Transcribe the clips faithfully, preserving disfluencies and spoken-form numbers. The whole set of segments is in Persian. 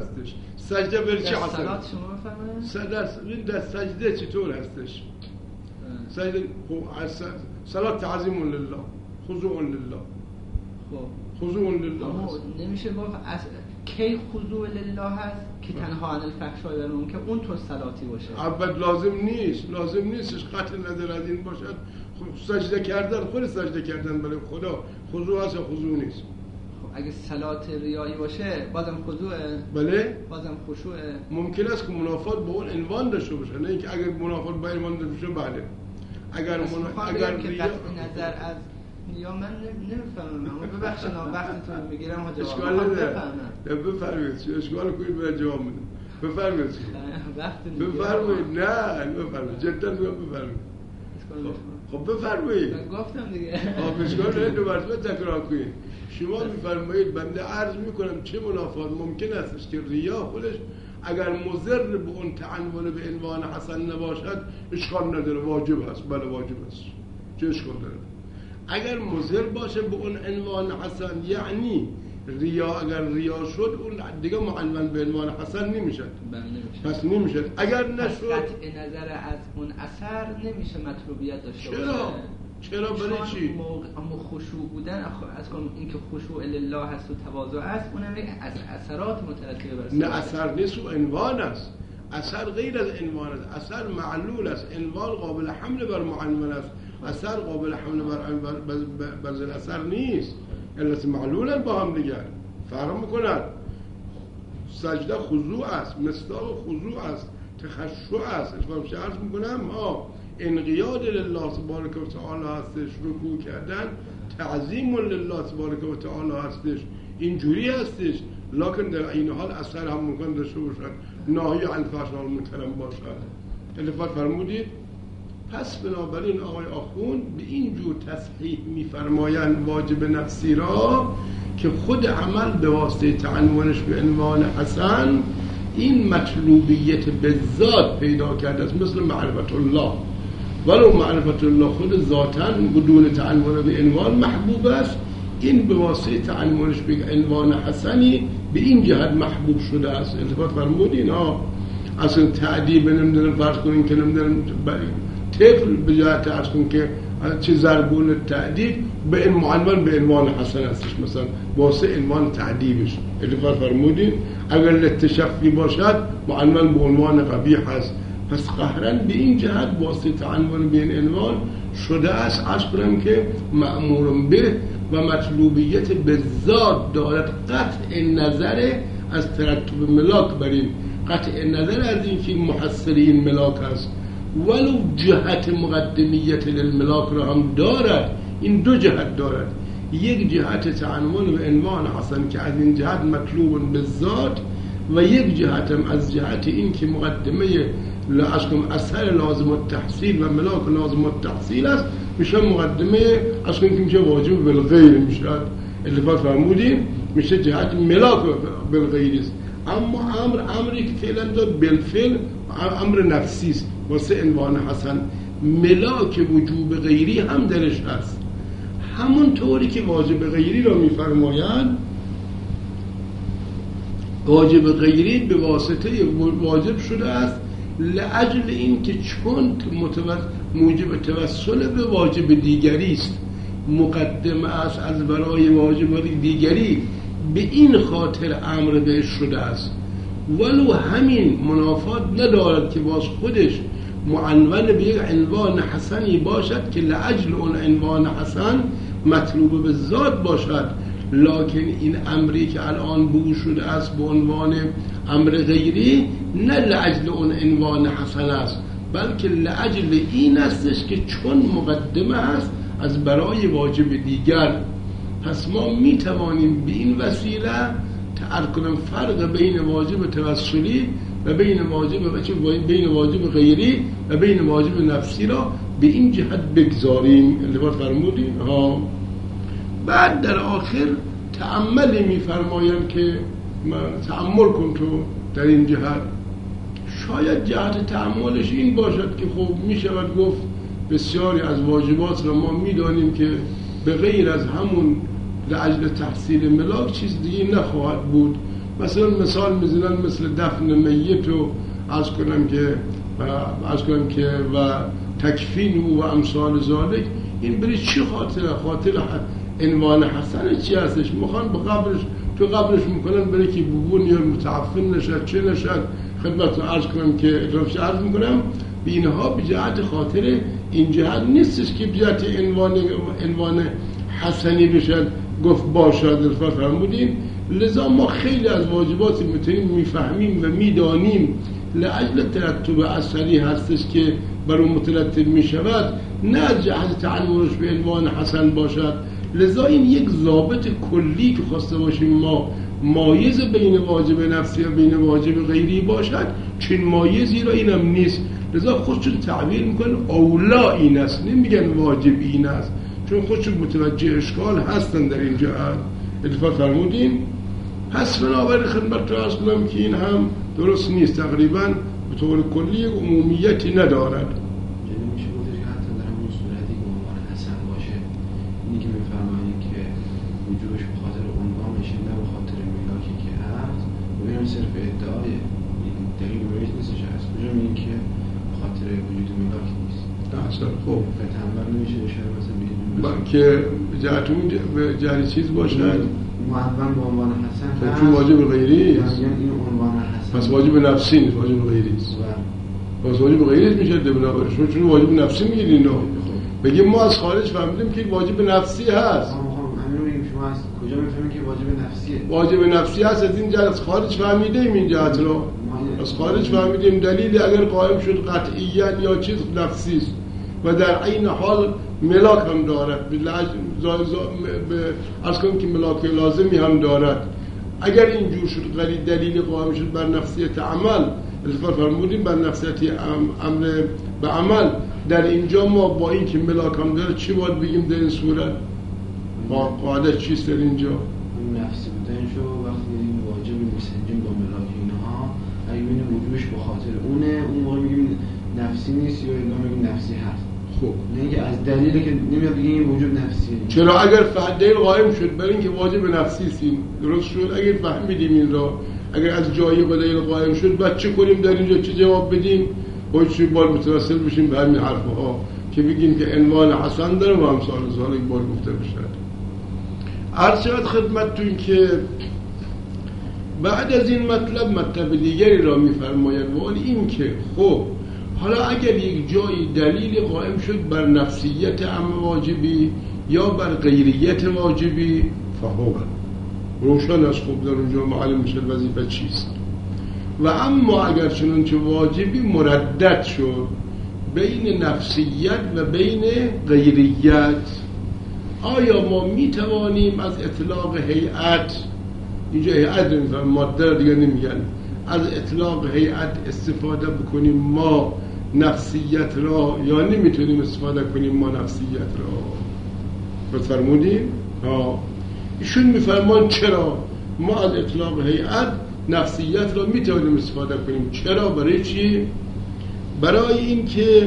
هستش. سجده بر چه حاصل؟ صلات شما بفرمایید. در سجده چطور هستش؟ سجده صلات تعظیم لله، خضوع لله. خب خضوع لله اما نمیشه گفت از کی خضوع لله هست که تنها عن الفحشاء و المنکر اون تو صلاتی باشه. البته لازم نیست، لازم نیستش قطع نظر از این باشد. خب سجده کردن خود سجده کردن برای خدا خضوع هست یا خضوع نیست؟ خب اگه صلات ریایی باشه بازم خضوعه؟ بله بازم خشوعه. ممکن است که منافات با اون عنوان داشته باشه، نه اینکه اگر منافات با عنوان داشته باشه بله. اگر من اگر که قطع نظر از یا من نمیفهمم، اما ببخشید وقتتون میگیرم ها جواب اشکال نداره. بفرمایید اشکال کنید برای جواب میدم. بفرمایید بفرمایید نه بفرمایید جدا بفرمایید. خب بفرمایید. من گفتم دیگه. خب اشکال نداره دو مرتبه تکرار کنید. شما میفرمایید بنده عرض میکنم چه منافات ممکن است که ریا خودش اگر مضر به اون تعنون به عنوان حسن نباشد اشکال نداره، واجب است. بله واجب است، چه اشکال داره؟ اگر مضر باشه به اون عنوان حسن یعنی ریا، اگر ریا شد اون دیگه معنون به عنوان حسن نمیشد. بله نمیشه. پس نمیشد. اگر نشد قطع نظر از اون اثر نمیشه مطلوبیت داشته باشه. چرا؟ چرا برای چی؟ اما خشوع بودن از کنم اینکه خشوع لله هست و تواضع است اونم یک از اثرات مترتبه بر نه اثر نیست و عنوان است. اثر غیر از عنوان است. اثر معلول است. عنوان قابل حمل بر معنون است. اثر قابل حمل بر بر بر اثر نیست. علت معلول با هم دیگر فرق میکنند. سجده خضوع است، مصداق خضوع است، تخشع است. اشکال عرض میکنم ها انقیاد لله تبارک و تعالی هستش، رکوع کردن تعظیم لله تبارک و تعالی هستش، اینجوری هستش. لکن در این حال اثر هم ممکن داشته باشد، ناهی عن الفحشاء و المنکر باشد. التفات فرمودید. پس بنابراین آقای آخوند به این جور تصحیح می‌فرمایند واجب نفسی را که خود عمل به واسطه تعنونش به عنوان حسن این مطلوبیت به ذات پیدا کرده است، مثل معرفت الله. ولو معرفت الله خود ذاتاً بدون تعنون به عنوان محبوب است، این به واسطه تعنونش به عنوان حسنی به این جهت محبوب شده است. التفات فرمودین ها اصلا تعدیب نمیدونم فرض کنین که نمیدونم طفل به جهت ارز کن که چه ضربون تعدیب به این معنون به عنوان حسن هستش، مثلا واسه عنوان تعدیبش. التفات فرمودین اگر لتشفی باشد معنون به عنوان قبیح هست. پس قهرن به این جهت واسه تعنون به این عنوان شده است. عرض کنم که مأمور به و مطلوبیت به ذات دارد. قطع نظر از ترتب ملاک بر این، قطع نظر از این که محصری این ملاک است، ولو جهت مقدمیت للملاک را هم دارد. این دو جهت دارد، یک جهت تعنون به عنوان حسن که از این جهت مطلوب به ذات و یک جهت هم از جهت این که مقدمه لازم اثر لازم التحصیل و ملاک لازم التحصیل است، میشه مقدمه اصلا که میشه واجب بالغیر میشه. التفات فرمودیم میشه جهت ملاک بالغیر است. اما امر امری که فعلا داد بالفعل امر نفسی است واسه عنوان حسن. ملاک وجوب غیری هم درش هست، همون طوری که واجب غیری را میفرمایند. واجب غیری به واسطه واجب شده است لاجل این که چون موجب توسل به واجب دیگری است، مقدمه است از برای واجب دیگری، به این خاطر امر بهش شده است. ولو همین منافات ندارد که باز خودش معنون به یک عنوان حسنی باشد که لاجل اون عنوان حسن مطلوب به ذات باشد، لکن این امری که الان بو شده است به عنوان امر غیری نه لاجل اون عنوان حسن است، بلکه لاجل این استش که چون مقدمه است از برای واجب دیگر. پس ما می توانیم به این وسیله تعرض کنیم فرق بین واجب توسلی و بین واجب بین واجب غیری و بین واجب نفسی را به این جهت بگذاریم. التفات فرمودیم ها. بعد در آخر تأملی می فرمایم که تأمل کن تو در این جهت. شاید جهت تأملش این باشد که خب می شود گفت بسیاری از واجبات را ما می دانیم که به غیر از همون لأجل تحصیل ملاک چیز دیگه نخواهد بود مثلا مثال میزنن مثل دفن میت و عرض کنم که عرض کنم که و تکفین او و امثال ذالک. این برای چی خاطره؟ خاطر عنوان حسن چی هستش؟ میخوان به قبرش تو قبرش میکنن برای که ببون یا متعفن نشد چه نشد. خدمتتون عرض کنم که اطرافش عرض میکنم به اینها به جهت خاطر این جهت نیستش که به جهت عنوان عنوان حسنی بشد گفت باشد الفا فرمودیم. لذا ما خیلی از واجبات میتونیم میفهمیم و میدانیم لأجل ترتب اثری هستش که بر اون مترتب میشود، نه از جهت تعلقش به عنوان حسن باشد. لذا این یک ضابط کلی که خواسته باشیم ما مایز بین واجب نفسی و بین واجب غیری باشد، چون مایزی را اینم نیست. لذا خودشون تعبیر میکنن اولا این است، نمیگن واجب این است، چون خودشون متوجه اشکال هستن در این جهت. اتفاق فرمودین. پس بنابراین خدمت را عرض کنم که این هم درست نیست، تقریبا به طور کلی عمومیتی ندارد. یعنی میشه گفتش که حتی در همون صورتی که عنوان حسن باشه، اینی که میفرمایید که وجودش به خاطر عنوانشه نه به خاطر ملاکی که هست، ببینم صرف ادعای این دلیل رویش نیستش هست. کجا میگین که به خاطر وجود ملاکی نیست؟ احسن. خب و تنبر نمیشه اشاره مثلا بگید که جهت اون جهت چیز باشد معون به عنوان حسن چون واجب غیری است. یعنی این عنوان حسن پس واجب نفسی نیست، واجب غیری است. پس واجب غیری میشه بنابراین شما چون واجب نفسی میگید اینو بگیم ما از خارج فهمیدیم که واجب نفسی هست. همین میگیم شما از کجا میفهمید که واجب نفسیه؟ واجب نفسی هست از این جهت از خارج فهمیدیم این جهت رو. از خارج فهمیدیم دلیل اگر قائم شد قطعیت یا چیز نفسی است و در عین حال ملاک هم دارد، از کنم که ملاک لازمی هم دارد. اگر اینجور شد غیر دلیل قائم شد بر نفسیت عمل، الفا فرمودیم بر نفسیت امر به عمل، در اینجا ما با این که ملاک هم دارد چی باید بگیم در این صورت؟ قاعده چیست در اینجا؟ نفسی بودن شو وقتی واجب میسنجیم با ملاک اینها اگه بینیم وجودش به خاطر اونه، اون موقع میگیم نفسی نیست یا الا میگیم نفسی هست. خب نه از دلیلی که نمیاد بگیم این وجود نفسیه. چرا اگر فعل قائم شد برای اینکه واجب نفسی است درست شد، اگر فهمیدیم این را، اگر از جایی دلیل قائم شد بعد چه کنیم در اینجا چه جواب بدیم؟ باید چه بار متوسل بشیم به همین حرفها که بگیم که عنوان حسن داره و امثال ذالک بار گفته بشد. عرض شد خدمتتون که بعد از این مطلب مطلب دیگری را می‌فرماید و این که خب حالا اگر یک جایی دلیل قائم شد بر نفسیت امر واجبی یا بر غیریت واجبی فهو روشن از خوب در اونجا معلوم میشه وظیفه چیست. و اما اگر چنانچه واجبی مردد شد بین نفسیت و بین غیریت، آیا ما میتوانیم از اطلاق هیئت، اینجا هیئت نمیفهم ماده دیگه نمیگن، از اطلاق هیئت استفاده بکنیم ما نفسیت را، یا نمیتونیم استفاده کنیم ما نفسیت را؟ بفرمودیم؟ ها ایشون میفرمان چرا ما از اطلاق هیئت نفسیت را میتونیم استفاده کنیم. چرا؟ برای چی؟ برای این که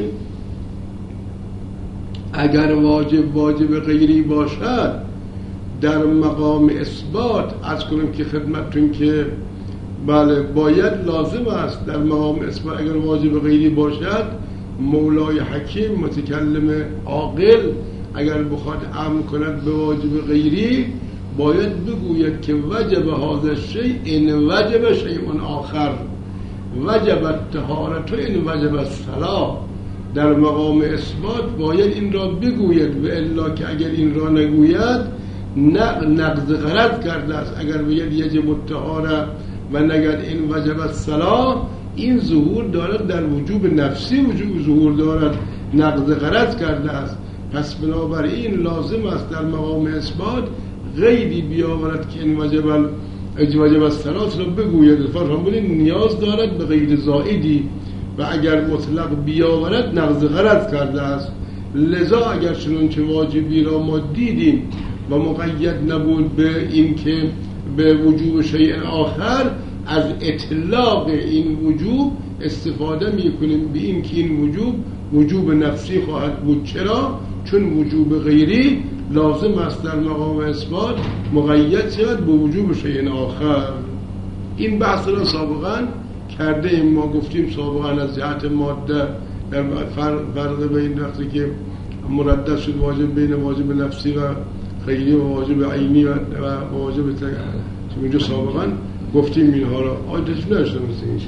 اگر واجب واجب غیری باشد در مقام اثبات، از کنم که خدمتتون که بله باید لازم است در مقام اثبات اگر واجب غیری باشد مولای حکیم متکلم عاقل اگر بخواد امر کند به واجب غیری باید بگوید که وجب هذا الشیء ان وجب شیء آخر، وجب الطهارة ان وجب الصلاة. در مقام اثبات باید این را بگوید و الا که اگر این را نگوید نقض غرض کرده است. اگر بگید یجب الطهارة و نگد این وجب الصلاة، این ظهور دارد در وجوب نفسی وجوب ظهور دارد، نقض غرض کرده است. پس بنابراین لازم است در مقام اثبات غیری بیاورد که این وجب وجب الصلاة را بگوید. فرمودن نیاز دارد به غیر زائدی و اگر مطلق بیاورد نقض غرض کرده است. لذا اگر چنانچه واجبی را ما دیدیم و مقید نبود به این که به وجوب شیء آخر، از اطلاق این وجوب استفاده میکنیم به این که این وجوب وجوب نفسی خواهد بود. چرا؟ چون وجوب غیری لازم است در مقام اثبات مقید شود به وجوب شیء آخر. این بحث را سابقا کرده ایم. ما گفتیم سابقا از جهت ماده در فرق بین وقتی که مردد شد واجب بین واجب نفسی و خیلی و واجب عینی و واجب تک اینجا سابقا گفتیم اینها را. آی تشریف نشدم مثل این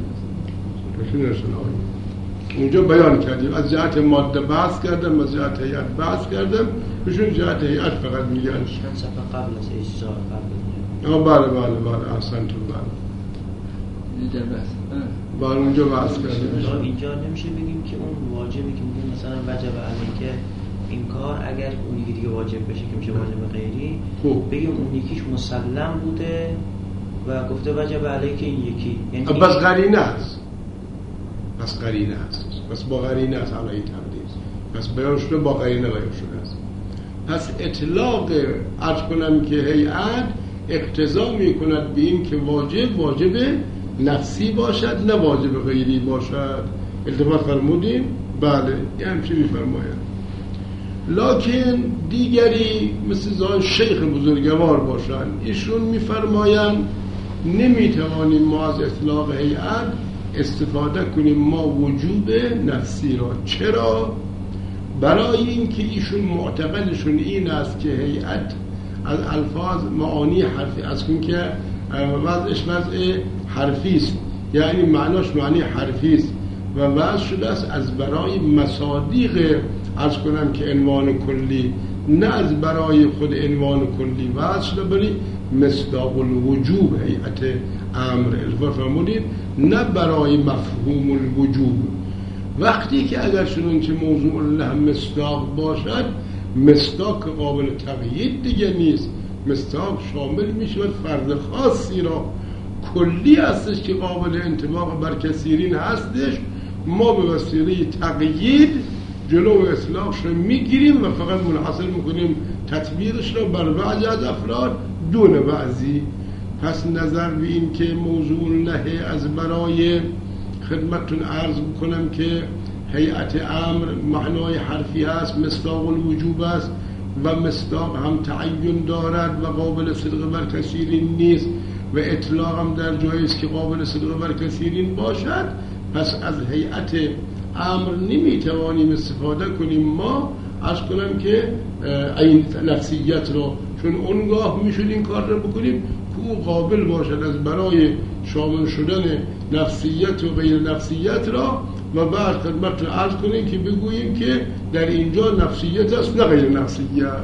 تشریف نشدم اونجا بیان کردیم. از جهت ماده بحث کردم، از جهت هیئت بحث کردم، بهشون جهت هیئت فقط میگن چند صفحه قبل از اجزا قبل. آه بله بله بله احسنتون. بله اینجا بحث بله اونجا بحث کردیم. اینجا نمیشه بگیم که اون واجبی که میگیم مثلا وجب علیه این کار اگر اون یکی دیگه واجب بشه که میشه واجب غیری، خوب بگیم اون یکیش مسلم بوده و گفته وجب علیه که این یکی، یعنی بس قرینه است، بس قرینه است، بس با قرینه است علیه تقدیر، بس بیان شده با قرینه بیان شده است. پس اطلاق عرض کنم که هیئت اقتضا می کند به این که واجب واجب نفسی باشد نه واجب غیری باشد. التفات فرمودیم؟ بله یه همچه می فرماید. لکن دیگری مثل زان شیخ بزرگوار باشند، ایشون می فرمایند نمی توانیم ما از اطلاق هیئت استفاده کنیم ما وجوب نفسی را. چرا؟ برای اینکه ایشون معتقدشون این است که هیئت از الفاظ معانی حرفی از کن که وضعش وضع حرفی است، یعنی معناش معنی حرفی است و وضع شده است از برای مصادیق عرض کنم که عنوان کلی، نه از برای خود عنوان کلی وضع شده بلی مصداق الوجوب هیئت امر الفاظ فرمودید، نه برای مفهوم الوجوب. وقتی که اگر شنون که موضوع الله مصداق باشد، مصداق قابل تقیید دیگه نیست، مصداق شامل میشه فرد خاصی را، کلی هستش که قابل انطباق بر کثیرین هستش. ما به وسیله تقیید جلو اطلاقش رو میگیریم و فقط منحصر میکنیم تطبیقش رو بر بعضی از افراد دون بعضی. پس نظر به این که موضوع نهی از برای خدمتتون عرض بکنم که هیئت امر معنای حرفی هست، مصداق الوجوب است و مصداق هم تعین دارد و قابل صدق بر کثیرین نیست و اطلاق هم در جایی است که قابل صدق بر کثیرین باشد. پس از هیئت امر نمیتوانیم استفاده کنیم ما عرض کنم که این نفسیت را، چون اونگاه میشود این کار را بکنیم که او قابل باشد از برای شامل شدن نفسیت و غیر نفسیت را و بعد خدمت را عرض کنیم که بگوییم که در اینجا نفسیت است نه غیر نفسیت.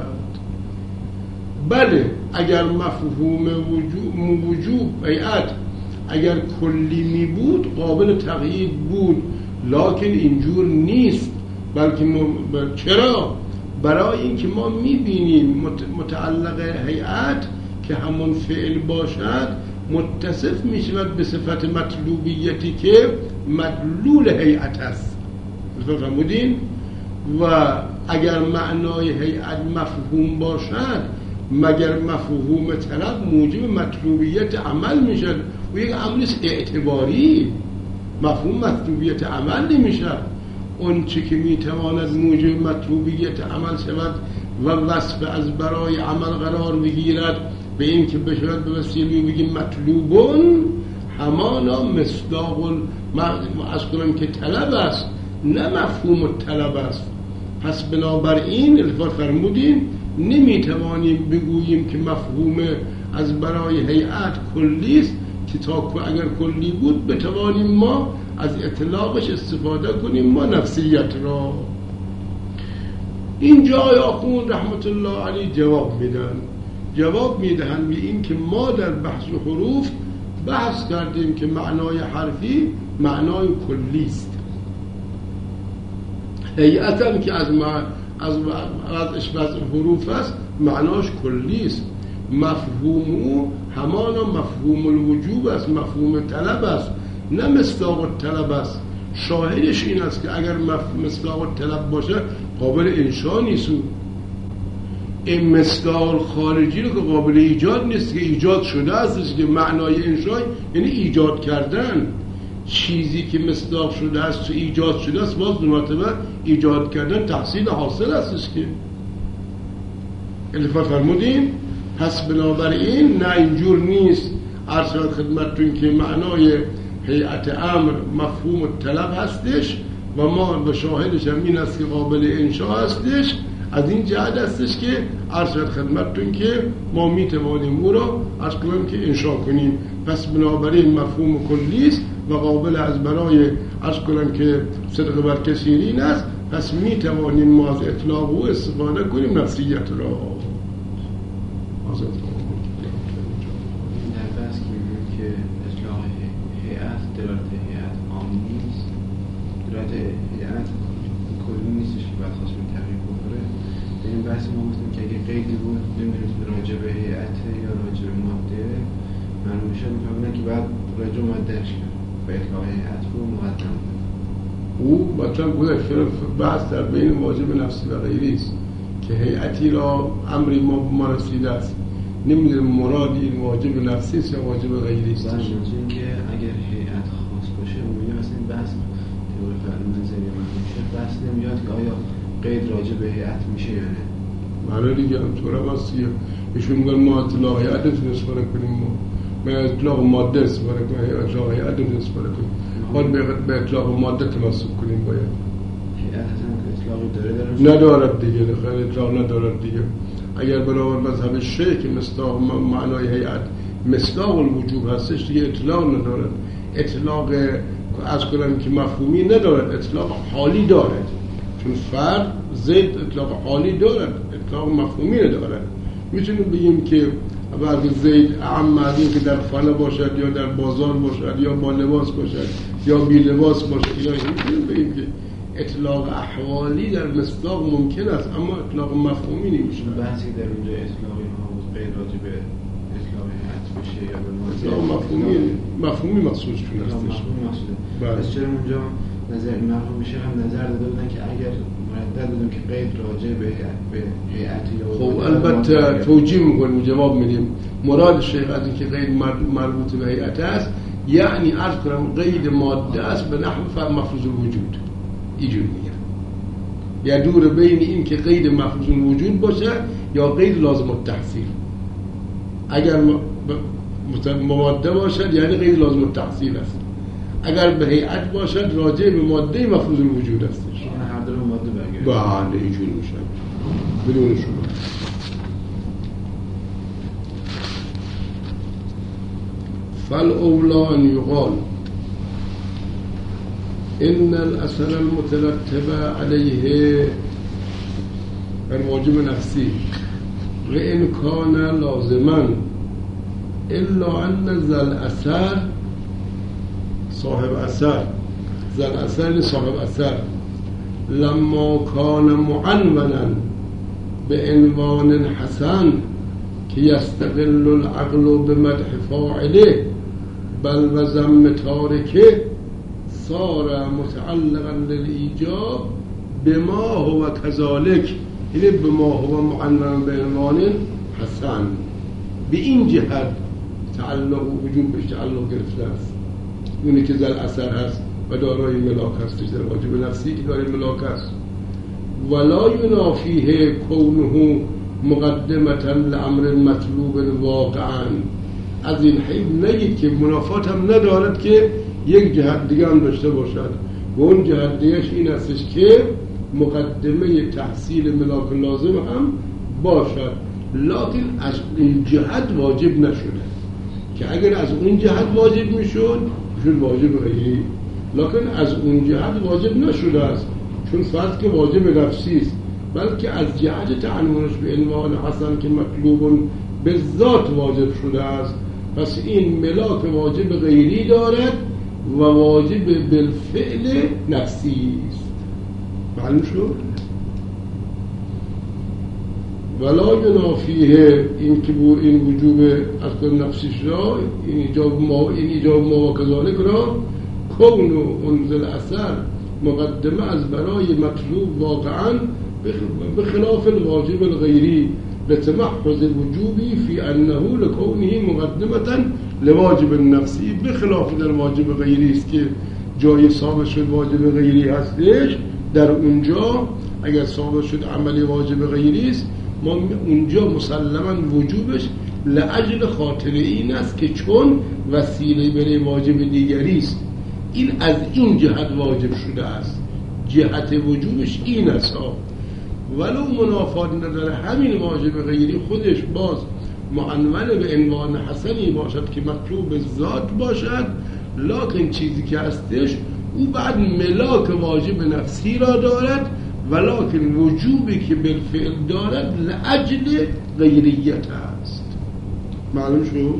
بله اگر مفهوم وجوب وجوب هیئت اگر کلی می بود قابل تقیید بود، لکن اینجور نیست. بلکه م... چرا؟ برای اینکه ما میبینیم متعلق هیئت که همون فعل باشد متصف میشود به صفت مطلوبیتی که مدلول هیئت است. فهمیدین؟ و اگر معنای هیئت مفهوم باشد مگر مفهوم طلب موجب مطلوبیت عمل میشد و یک عملش اعتباری، مفهوم مطلوبیت عمل نمیشد. اون چی که میتواند موجب مطلوبیت عمل شود و وصف از برای عمل قرار بگیرد به این که بشود به وسیله بگیم مطلوبون، همانا مصداق از کنم که طلب است نه مفهوم طلب است. پس بنابراین الفاظ فرمودیم نمیتوانیم بگوییم که مفهوم از برای هیئت کلی است که تا اگر کلی بود بتوانیم ما از اطلاقش استفاده کنیم ما نفسیت را. این جای آخوند رحمت الله علیه جواب میدن جواب میدهند به این که ما در بحث حروف بحث کردیم که معنای حرفی معنای کلی است، هیئت هم که از ما از از حروف است معناش کلی است. مفهوم او همانا مفهوم الوجوب است، مفهوم طلب است نه مصداق الطلب است. شاهدش این است که اگر مصداق الطلب باشه قابل انشاء نیست، این مصداق خارجی رو که قابل ایجاد نیست که ایجاد شده است که معنای انشاء یعنی ایجاد کردن. چیزی که مصداق شده است تو ایجاد شده است باز دو مرتبه ایجاد کردن تحصیل حاصل است که الفا فرمودیم. پس بنابراین نه اینجور نیست عرض شد خدمتتون که معنای هیئت امر مفهوم طلب هستش و ما به شاهدش هم این است که قابل انشاء هستش. از این جهت هستش که عرض شد خدمتتون که ما میتوانیم او را عرض کنیم که انشاء کنیم. پس بنابراین مفهوم کلی است و قابل از برای عرض کنیم که صدق بر کثیرین است. پس میتوانیم ما از اطلاق او استفاده کنیم نفسیت را آزاد کنیم. در بحث که میگویم که اطلاق هیئت دلالت هیئت عام نیست، دلالت هیئت کلی نیستش که باید خواست به تغییر بکنه. در این بحث ما گفتیم که اگه قیدی بود نمیدونید راجع به هیئت یا راجع به ماده معلوم میشه، میفهمونه که باید راجع به مادهش کرد و اطلاق هیئت رو مقدم بود. او مثلا گذشته بحث در بین واجب نفسی و غیری است که هیئتی را امری ما ما رسیده است، نمیدونم مراد این واجب نفسی است یا واجب غیری است. باشه این که اگر هیئت خاص باشه اونجا مثلا این بحث تئوری فعل نظریه میشه، بحث نمیاد که آیا قید راجع به هیئت میشه یا نه. معنا دیگه اونطوره واسیه ایشون میگن ما اطلاق هیئت رو استفاده کنیم، ما ما اطلاق ماده استفاده کنیم، اطلاق هیئت رو استفاده کنیم، باید به اطلاق ماده تناسب کنیم. باید هیئت اصلا اطلاقی داره داره ندارد دیگه، خیلی اطلاق ندارد دیگه. اگر بنابر مذهب شیعه که مصداق معنای هیئت مصداق الوجوب هستش دیگه اطلاق ندارد. اطلاق از کنم که مفهومی ندارد، اطلاق حالی دارد. چون فرد زید اطلاق حالی دارد، اطلاق مفهومی ندارد. میتونیم بگیم که بعضی زید اعم از این که در خانه باشد یا در بازار باشد یا با لباس باشد یا بی لباس باشد، اینا میتونیم بگیم که اطلاق احوالی در مصداق ممکن است اما اطلاق مفهومی نمیشه. بحثی در اونجا اطلاقی ها بود غیر راجع به اطلاق هیئت بشه یا به اطلاق مفهومی مفهومی مقصود شون هستش. مفهومی مقصوده. پس چرا اونجا نظر مرحوم میشه هم نظر داده بودن که اگر مردد بودن که قید راجع به به هیئت یا خب البته توجیه میکنیم جواب میدیم. مراد شیخ از اینکه قید مربوط به هیئت است یعنی عرض کنم قید ماده است به نحو مفروض الوجود. اینجوری میگم یا دور بین این که قید مفروض الوجود باشه یا قید لازم التحصیل. اگر ماده باشد یعنی قید لازم التحصیل است، اگر به هیئت باشد راجع به ماده مفروض الوجود است. هر دو ماده برگرده. بله اینجوری میشه بدون شما. فالاولی ان یقال ان الاثر المترتب علیه الواجب نفسی و ان کان لازما الا ان ذل اثر صاحب اثر ذل اثر صاحب اثر لما کان معنونا به عنوان حسن که یستقل العقل بمدح فاعله بل و ذم تارکه صار متعلقا للایجاب بما هو كذلك، یعنی بما هو معنونا به عنوان حسن. به این جهت تعلق وجود بهش تعلق گرفته است. اونی که ذل اثر هست و دارای ملاک هستش در واجب نفسی که دارای ملاک هست. ولا ینافیه کونه مقدمتا لامر مطلوب واقعا. از این حیث نگید که منافات هم ندارد که یک جهت دیگه هم داشته باشد و اون جهت دیگهش این هستش که مقدمه تحصیل ملاک لازم هم باشد، لکن از این جهت واجب نشده که اگر از اون جهت واجب میشد میشد واجب غیری، لکن از اون جهت واجب نشده است چون فرض که واجب نفسی است، بلکه از جهت تعنونش به عنوان حسن که مطلوب به ذات واجب شده است. پس این ملاک واجب غیری دارد و واجب بالفعل نفسی است. معلوم شد؟ ولا ینافیه این که بو این وجوب اصل نفسیش را این ایجاب ما این ایجاب ما و کذالک را کون و انزل اثر مقدمه از برای مطلوب واقعا به خلاف الواجب الغیری لتمحض الوجوبی فی انه لکونه مقدمتا لواجب النفسی، به خلاف در واجب غیری است که جای ثابت شد واجب غیری هستش، در اونجا اگر ثابت شد عملی واجب غیری است ما اونجا مسلما وجوبش لأجل خاطر این است که چون وسیله برای واجب دیگری است، این از این جهت واجب شده است، جهت وجوبش این است ها. ولو منافات نداره همین واجب غیری خودش باز معنون به عنوان حسنی باشد که مطلوب ذات باشد، لکن چیزی که هستش او بعد ملاک واجب نفسی را دارد، ولکن وجوبی که بالفعل دارد لأجل غیریت است. معلوم شو؟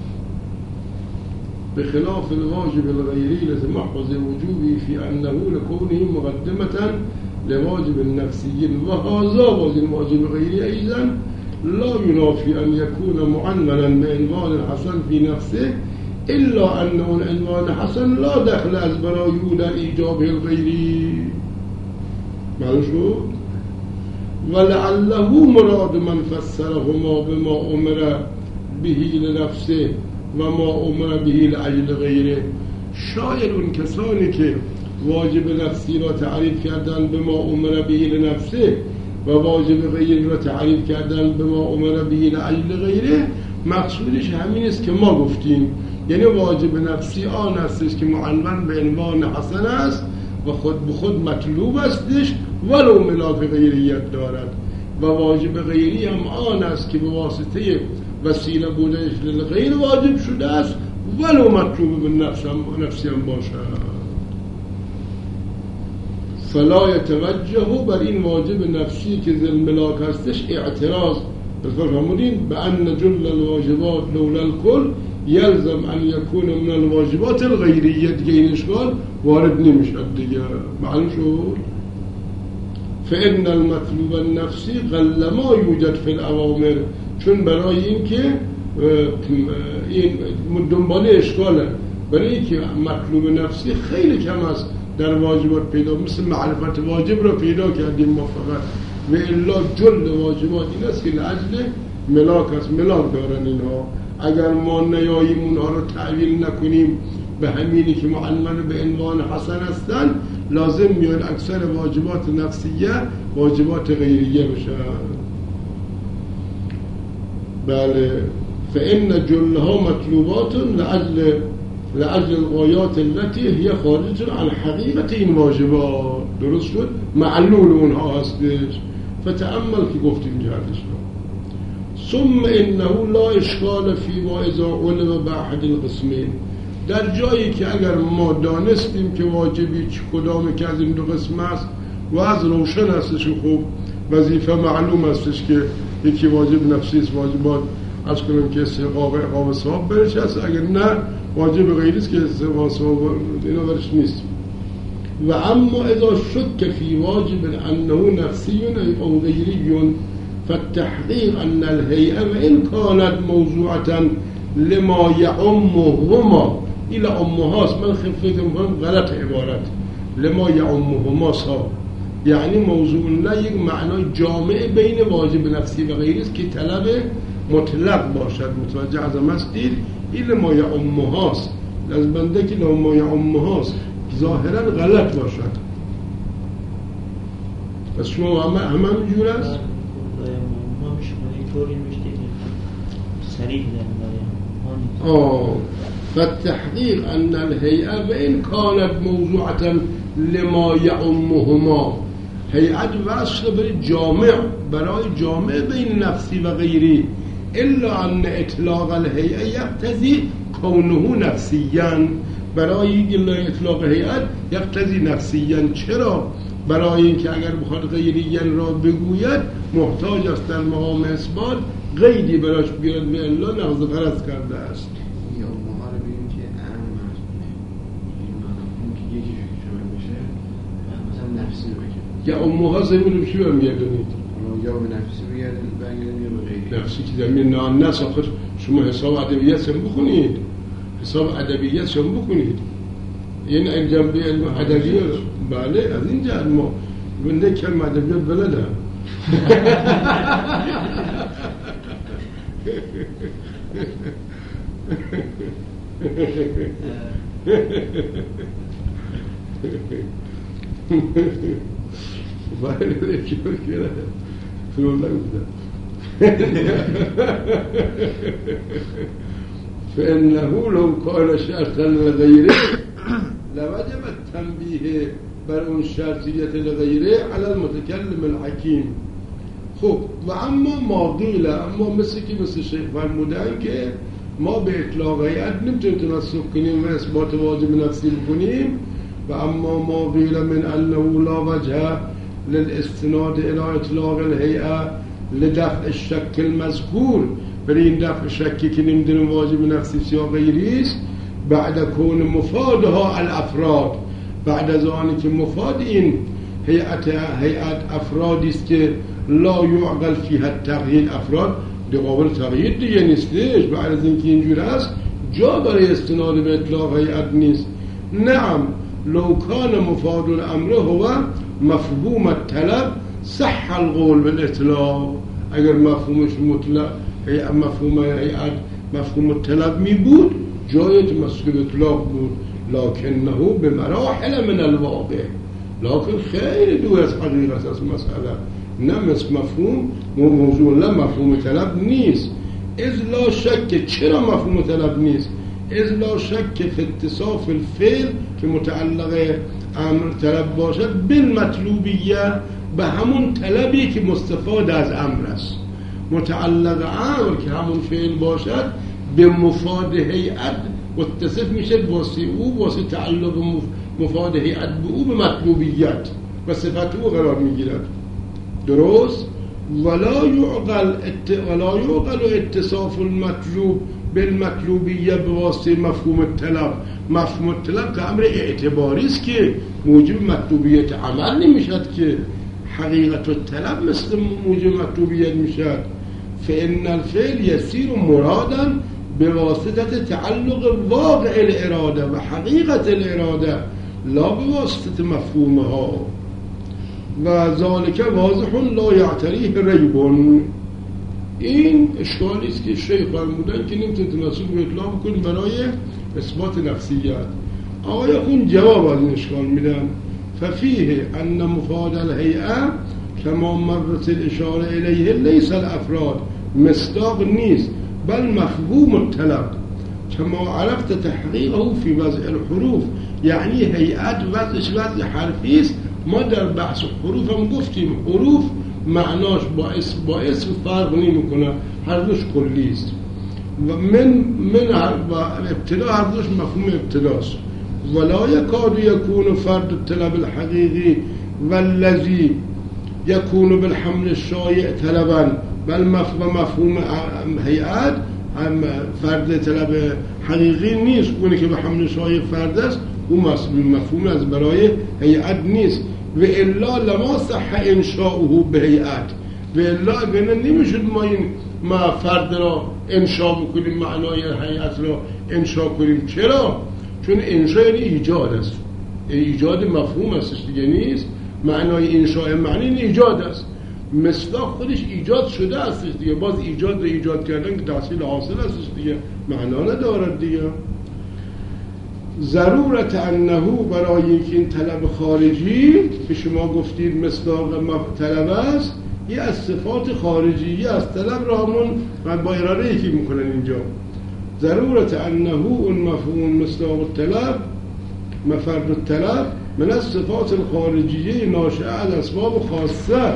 بخلاف الواجب الغيري لمحض وجوبه في أنه لكونه مقدمة لواجب النفسي، وهذا واجب الغيري أيضا لا ينافي أن يكون معنونا بعنوان الحسن في نفسه، إلا أنه العنوان حسن لا دخل از برای او در ایجابه الغیری. معلوم شو؟ ولعله مراد من فسرهما بما امر به لنفسه و ما امر به لأجل غیره. شاید اون کسانی که واجب نفسی را تعریف کردن به ما امر به لنفسه و واجب غیره را تعریف کردن به ما امر به لأجل غیره، مقصودش همین است که ما گفتیم، یعنی واجب نفسی آن استش که معنون به عنوان حسن است و خود به خود مطلوب استش ولو ملاک غیریت دارد، و واجب غیری هم آن است که به واسطه وسیله بودنش للغیر واجب شده است ولو مطلوب به نفس هم نفسی هم باشد. فلا يتوجه بر این واجب نفسی که ذل ملاک هستش اعتراض، بفرمودین به ان جل الواجبات لولا الكل یلزم ان یکون من الواجبات الغیریه، دیگه این اشکال وارد نمیشد دیگه. معلوم شد؟ فإن المطلوب النفسی غل ما یوجد فی الاوامر، چون برای این که این دنبال اشکاله، برای این که مطلوب نفسی خیلی کم است در واجبات پیدا، مثل معرفت واجب را پیدا کردیم ما فقط، و الا جل واجبات این است که لأجل ملاک است، ملاک دارن اینها. اگر ما نیاییم اونها رو تعویل نکنیم به همینی که معنون به عنوان حسن هستن، لازم میاد اکثر واجبات نفسیه واجبات غیریه بشن. بله، فإن جلها مطلوبات لأجل لأجل الغایات التي هي خارجة عن حقیقت این واجبات. درست شد؟ معلول اونها هستش. فتأمل که گفتیم جهتش رو. ثم انه لا اشکال فی و اذا علم بأحد القسمین، در جایی که اگر ما دانستیم که واجبی کدام که از این دو قسم است و از روشن هستش، خوب وظیفه معلوم هستش که یکی واجب نفسی است، واجبات از کنم که استحقاق اقام ثواب برش هست، اگر نه واجب غیری است که استحقاق ثواب اینا برش نیست. و اما اذا شک فی واجب انه نفسی او غیری فالتحقیق ان الهیئه و ان کانت موضوعتا لما یعمهما، این امهاست، من خیلی فکر میکنم غلط عبارت، لما یعمهما سا، یعنی موضوع نه یک معنای جامع بین واجب نفسی و غیری است که طلب مطلق باشد. متوجه ازم هستید؟ این لما یعمهاست، از بنده که لما یعمهاست ظاهرا غلط باشد. پس شما همه همه جور است؟ ما میشه اینطوری میشه سریع در آه فالتحقیق ان الهیئه و ان کانت موضوعتا لما یعمهما، هیئت وصل برای جامع، برای جامع بین نفسی و غیری، الا ان اطلاق الهیئه یقتضی کونه نفسیاً، برای اطلاق هیئت یقتضی نفسیاً. چرا؟ برای اینکه اگر بخواد غیریاً را بگوید محتاج است در مقام اثبات قیدی براش بیاد، به الا نقض غرض کرده است. یا ما رو ببینیم که ام مرزونه این معنی که یکی که شامل بشه مثلا نفسی رو بگیم، یا امها زمین رو چی برمیگردونید؟ یا به نفسی برگردیم یا به غیری. نفسی که زمین نه نه آخر شما حساب ادبیات هم بخونید، حساب ادبیات هم بکنید، این این جنبه علم ادبیات. بله، از این جهت ما بنده کلم ادبیات بلدم. بله، چی بکنه؟ فرول نگفتم. فإنه لو كان شرطا لغيره لوجب التنبيه بر اون شرطیت لغیره علی المتکلم الحکیم. خب و اما ما قیل، اما مثل که مثل شیخ فرمودن که ما به اطلاق هیئت نمیتونیم تناسب کنیم و اثبات واجب نفسی بکنیم. و اما ما قیل من انه لا وجه للاستناد الى اطلاق الهیئه لدفع الشک المذکور، برای این دفع شکی که نمیدونیم واجب نفسی یا غیریست، بعد کون مفادها الافراد، بعد از آنی که مفاد این هیئت هیئت افرادی است که لا یعقل فیها التغییر، افراد به قابل تغییر دیگه نیستش. بعد از اینکه اینجور است جا برای استناد به اطلاق هیئت نیست. نعم لو کان مفاد الامر هو مفهوم الطلب صح القول بالاطلاق، اگر مفهومش مطلق مفهوم هیئت مفهوم الطلب می بود جایت مسئول اطلاق بود، لکنه به مراحل من الواقع، لکن خیلی دور از حقیقت از مسئله، نه مثل مفهوم موضوع لا مفهوم طلب نیست. از لا شک، چرا مفهوم طلب نیست؟ از لا شک فی اتصاف الفعل که متعلق امر طلب باشد بالمطلوبیه، به همون طلبی که مستفاد از امر است. متعلق امر که همون فعل باشد به مفاد هیئت متصف میشه، واسه او واسه تعلق مفاد هیئت به او به مطلوبیت و صفت او قرار میگیرد. درست؟ ولا یعقل ات... ولا یعقل اتصاف المطلوب بالمطلوبیه به واسطه مفهوم الطلب. مفهوم الطلب که امر اعتباری است که موجب مطلوبیت عمل نمیشد، که حقیقت الطلب مثل موجب مطلوبیت میشد. فإن الفعل يصير مرادا بواسطه تعلق واقع الاراده و حقیقت الاراده لا بواسطه مفهومها و ذالک واضح لا یعتریه ریب. این اشکالی است که شیخ فرمودن که نمیتونه تناسب رو اطلاق کنیم برای اثبات نفسیت. آقایون جواب از این اشکال میدن. ففیه ان مفاد الهیئه کما مرت الاشاره الیه لیس الافراد، مصداق نیست بل مفهوم الطلب کما عرفت تحقیقه فی وضع الحروف. یعنی هیئت وضعش وضع حرفی است. ما در بحث حروف هم گفتیم حروف معناش با اسم با اسم فرق نمیکنه، هر دوش کلی است و من من و ابتدا هر دوش مفهوم ابتداست. ولا یکاد یکون فرد الطلب الحقیقی والذی یکون بالحمل الشایع طلبا، بل مفهوم هیئت هم فرد طلب حقیقی نیست، اونی که به حمل شایع فرد است اون مفهوم از برای هیئت نیست. و الا لما صح انشاؤه به هیئت، و الا اگر نمیشد ما این ما فرد را انشا بکنیم، معنای هیئت را انشا کنیم. چرا؟ چون انشا یعنی ایجاد است، ایجاد مفهوم است دیگه نیست. معنای انشاء معنی این ایجاد است. مصداق خودش ایجاد شده است دیگه، باز ایجاد رو ایجاد کردن که تحصیل حاصل است دیگه، معنا ندارد دیگه. ضرورت انه برای اینکه این طلب خارجی که شما گفتید مصداق طلب است، یه از صفات خارجی از طلب را همون و با اراده یکی میکنن اینجا. ضرورت انه اون مفهوم مصداق الطلب مفرد الطلب من از صفات الخارجیه ناشئه از اسباب خاصه،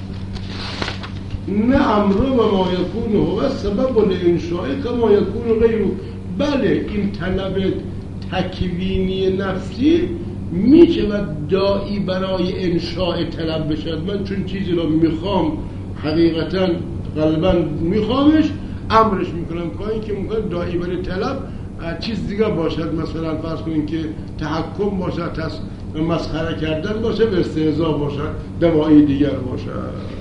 نه امر و ما یکون هو سبب الانشاء کما یکون غیره. بله این طلب تکوینی نفسی میشود داعی برای انشاء طلب بشد. من چون چیزی رو میخوام حقیقتا قلبا میخوامش امرش میکنم، کاری که ممکن داعی برای طلب چیز دیگه باشد، مثلا فرض کنین که تحکم باشد، مسخره کردن باشه، به استهزاء باشد، دواعی دیگر باشد.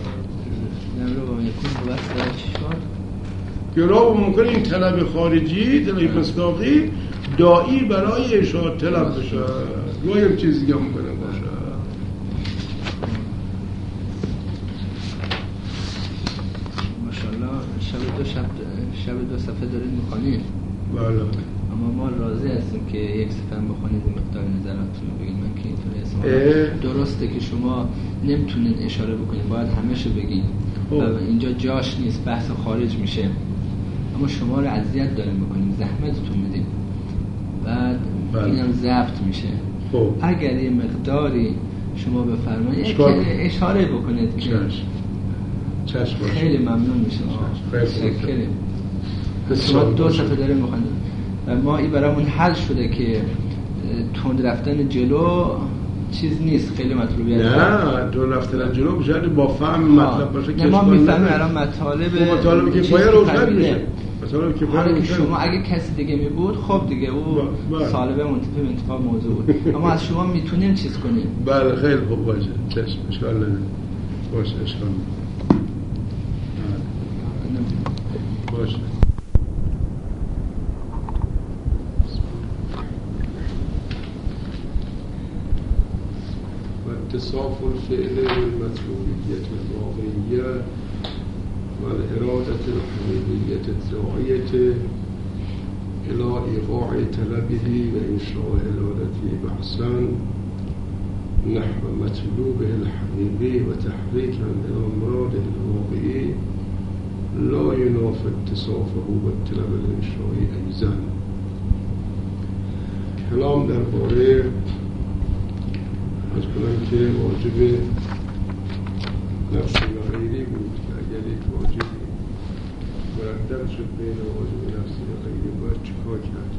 که را ممکن این طلب خارجی طلب مصداقی داعی برای انشاء طلب بشه، گویم چیز دیگه ممکنه باشه. ماشاءالله شب دو شب شب دو صفحه دارید میخوانید. بله. اما ما راضی هستیم که یک صفحه هم بخونید این مقدار نظراتتون رو بگید. من که اینطوری اسم درسته که شما نمیتونید اشاره بکنید، باید همه شو بگید. و اینجا جاش نیست، بحث خارج میشه، اما شما رو اذیت داریم میکنیم، زحمتتون میدیم، بعد اینم ضبط میشه. خب اگر یه مقداری شما بفرمایید اشاره بکنید که چشم خیلی ممنون میشه. خیلی شما دو صفحه داره میخواید و ما این برامون حل شده که تند رفتن جلو چیز نیست، خیلی مطلوبیت نه تند رفتن جلو بشه با فهم مطلب باشه که ما میفهمیم الان مطالب مطالب که پای روشن میشه. مثلا که حالا که شما اگه کسی دیگه می بود خب دیگه او سالبه منتفی به انتفاع موضوع بود، اما از شما میتونیم چیز کنیم. بله خیلی خوب باشه، چشم اشکال نداره، باشه اشکال باشه. اتصاف الفعل بالمطلوبیت الواقعیه و الارادة الحقیقیت الزاعیه الى ایقاع طلبه و انشاء ارادته بحثا نحو مطلوبه الحقیقی و تحریکا الى مراده الواقعی لا ينافي اتصافه بالطلب الانشائی ایضا. کلام درباره از کنم که واجب نفس و غیری بود که اگر یک واجبی مردد شد بین واجب نفس و غیری باید چکار کرد؟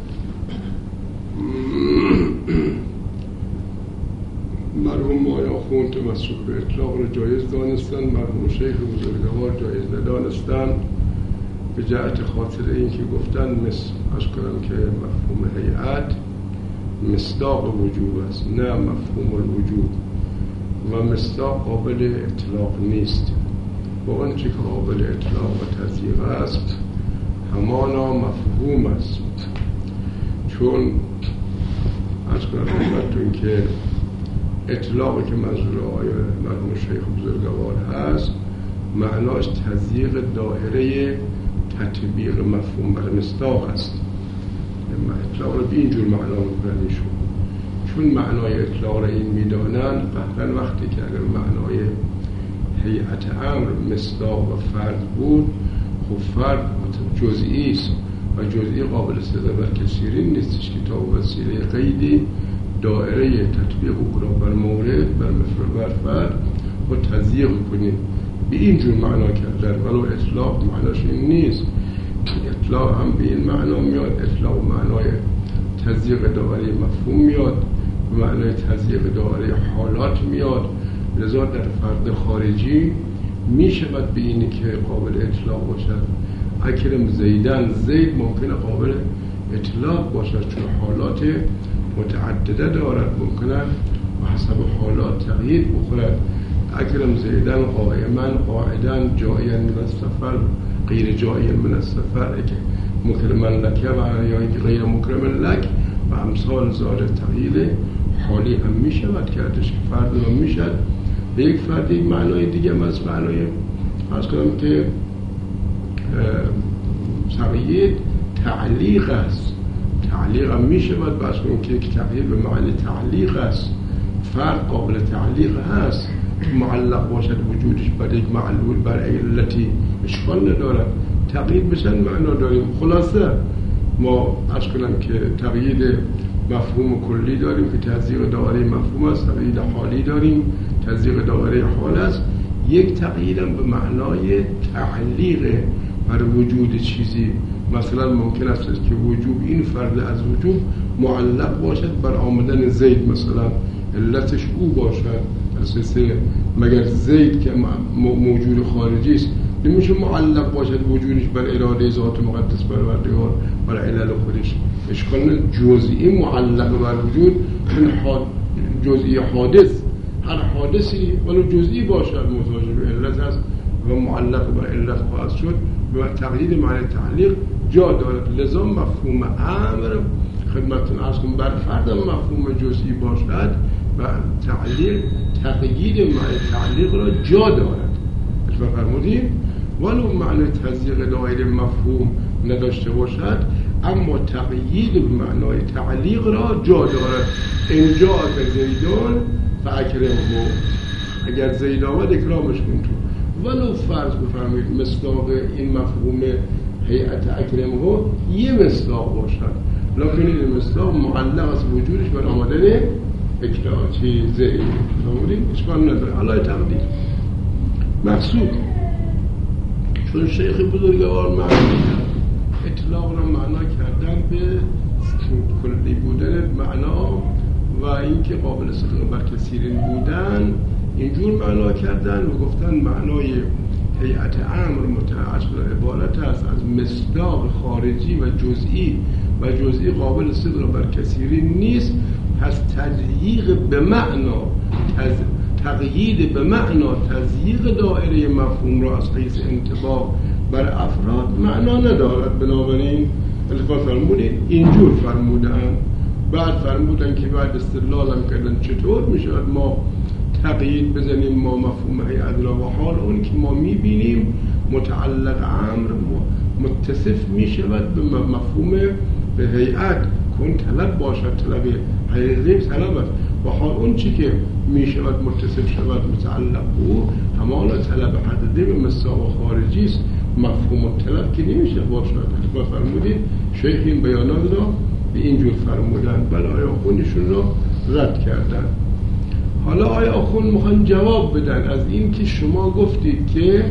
مرحوم مایا خون تمسک به اطلاق را جایز دانستن، مرحوم شیخ بزرگوار جایز ندانستن، به جهت خاطر این که گفتن مثل از کنم که مفهوم هیئت مصداق وجوب است نه مفهوم الوجوب و مصداق قابل اطلاق نیست و آنچه که قابل اطلاق و تضییق است همانا مفهوم است. چون از کنم خدمتتون که اطلاقی که منظور آیه مرحوم شیخ بزرگوار هست معناش تضییق دایره تطبیق مفهوم بر مصداق است. اطلاق رو به اینجور معنا میکنن ایشون، چون معنای اطلاق رو این میدانن قطعا وقتی که اگر معنای هیئت امر مصداق و فرد بود خب فرد جزئی است و جزئی قابل استدلال بر کثیرین نیستش که تا وسیله قیدی دایره تطبیق او را بر مورد بر مفعول بر فرد و تضییق کنیم. به اینجور معنا کردن ولو اطلاق معناش این نیست. اطلاق هم به این معنا میاد، اطلاق معنای تضییق دایره مفهوم میاد، به معنای تضییق دایره حالات میاد. لذا در فرد خارجی میشود به اینی که قابل اطلاق باشد. اکرم زیدن، زید ممکنه قابل اطلاق باشد چون حالات متعدده دارد، ممکنه و حسب حالات تغییر بخورد. اکرم زیدن قائما قاعدا جائیا من السفر غیر جائیا من السفر که مکرما لک و یا غیر مکرما لک و امثال ذالک تغییر حالی هم میشود کردش که فرد هم میشد به یک فرد یک معنای دیگه هم از معنای از کنم که تغییر تعلیق است. تعلیق هم میشود بس کنم که یک تغییر به معنی تعلیق است. فرد قابل تعلیق هست، معلق باشد وجودش بر یک معلول بر علتی اشکال ندارد. تغییر بشن معنا داریم. خلاصه ما عرض کنم که تغییر مفهوم کلی داریم که تضییق دایره مفهوم است، تغییر حالی داریم تضییق دایره حال است. یک تغییرم به معنای تعلیق بر وجود چیزی، مثلا ممکن است که وجود این فرد از وجود معلق باشد بر آمدن زید، مثلا علتش او باشد اساسه مگر زید که موجود خارجی است نمیشه معلق باشد وجودش بر اراده ذات مقدس پروردگار بر علل خودش. اشکال جزئی معلق بر وجود چون جزئی حادث، هر حادثی ولو جزئی باشد محتاج به علت است و معلق بر علت خواهد شد و تغییر معنی تعلیق جا دارد. لذا مفهوم امر خدمتتون عرض کنم بر فرد مفهوم جزئی باشد و تعلیق تغییر معنی تعلیق را جا دارد. اشبه فرمودیم ولو معنی تضییق دایره مفهوم نداشته باشد اما تغییر معنای تعلیق را جا دارد. اینجا اگر زیدان فاکرمه، اگر زید آمد اکرامش کن تو ولو فرض بفرمایید مصداق این مفهوم هیئت اکرم ها یه مصداق باشد، لکن این مصداق معلق از وجودش بر آمدن اکرام چیزه فرمودید اشکال نداره. علای تقدیر مقصود چون شیخ بزرگوار معنی اطلاق را معنا کردن به کلی بودن معنا و اینکه قابل صدق بر کثیرین بودن اینجور معنا کردن و گفتن معنای هیئت امر متعلق به عبارت است از مصداق خارجی و جزئی و جزئی قابل صدق بر کثیرین نیست. پس تضییق به معنا تز... تقیید به معنا تضییق دایره مفهوم را از حیث انطباق بر افراد معنا ندارد. بنابراین الفاظ فرمودید اینجور فرمودن، بعد فرمودن که بعد استدلال هم کردن چطور می شود ما تقیید بزنیم ما مفهوم هیئت را و حال اون که ما می بینیم متعلق امر متصف می شود به مفهوم به هیئت کن طلب باشد، طلب حقیقی طلب است و حال اون چی که می شود متصف شود متعلق او همانا طلب حقیقی به مصداق خارجی است، مفهوم طلب که نمیشه باشد. با فرمودید شیخ این بیانات را به اینجور فرمودن، بل آیا خونشون را رد کردن. حالا آیا آخون میخوان جواب بدن از این که شما گفتید که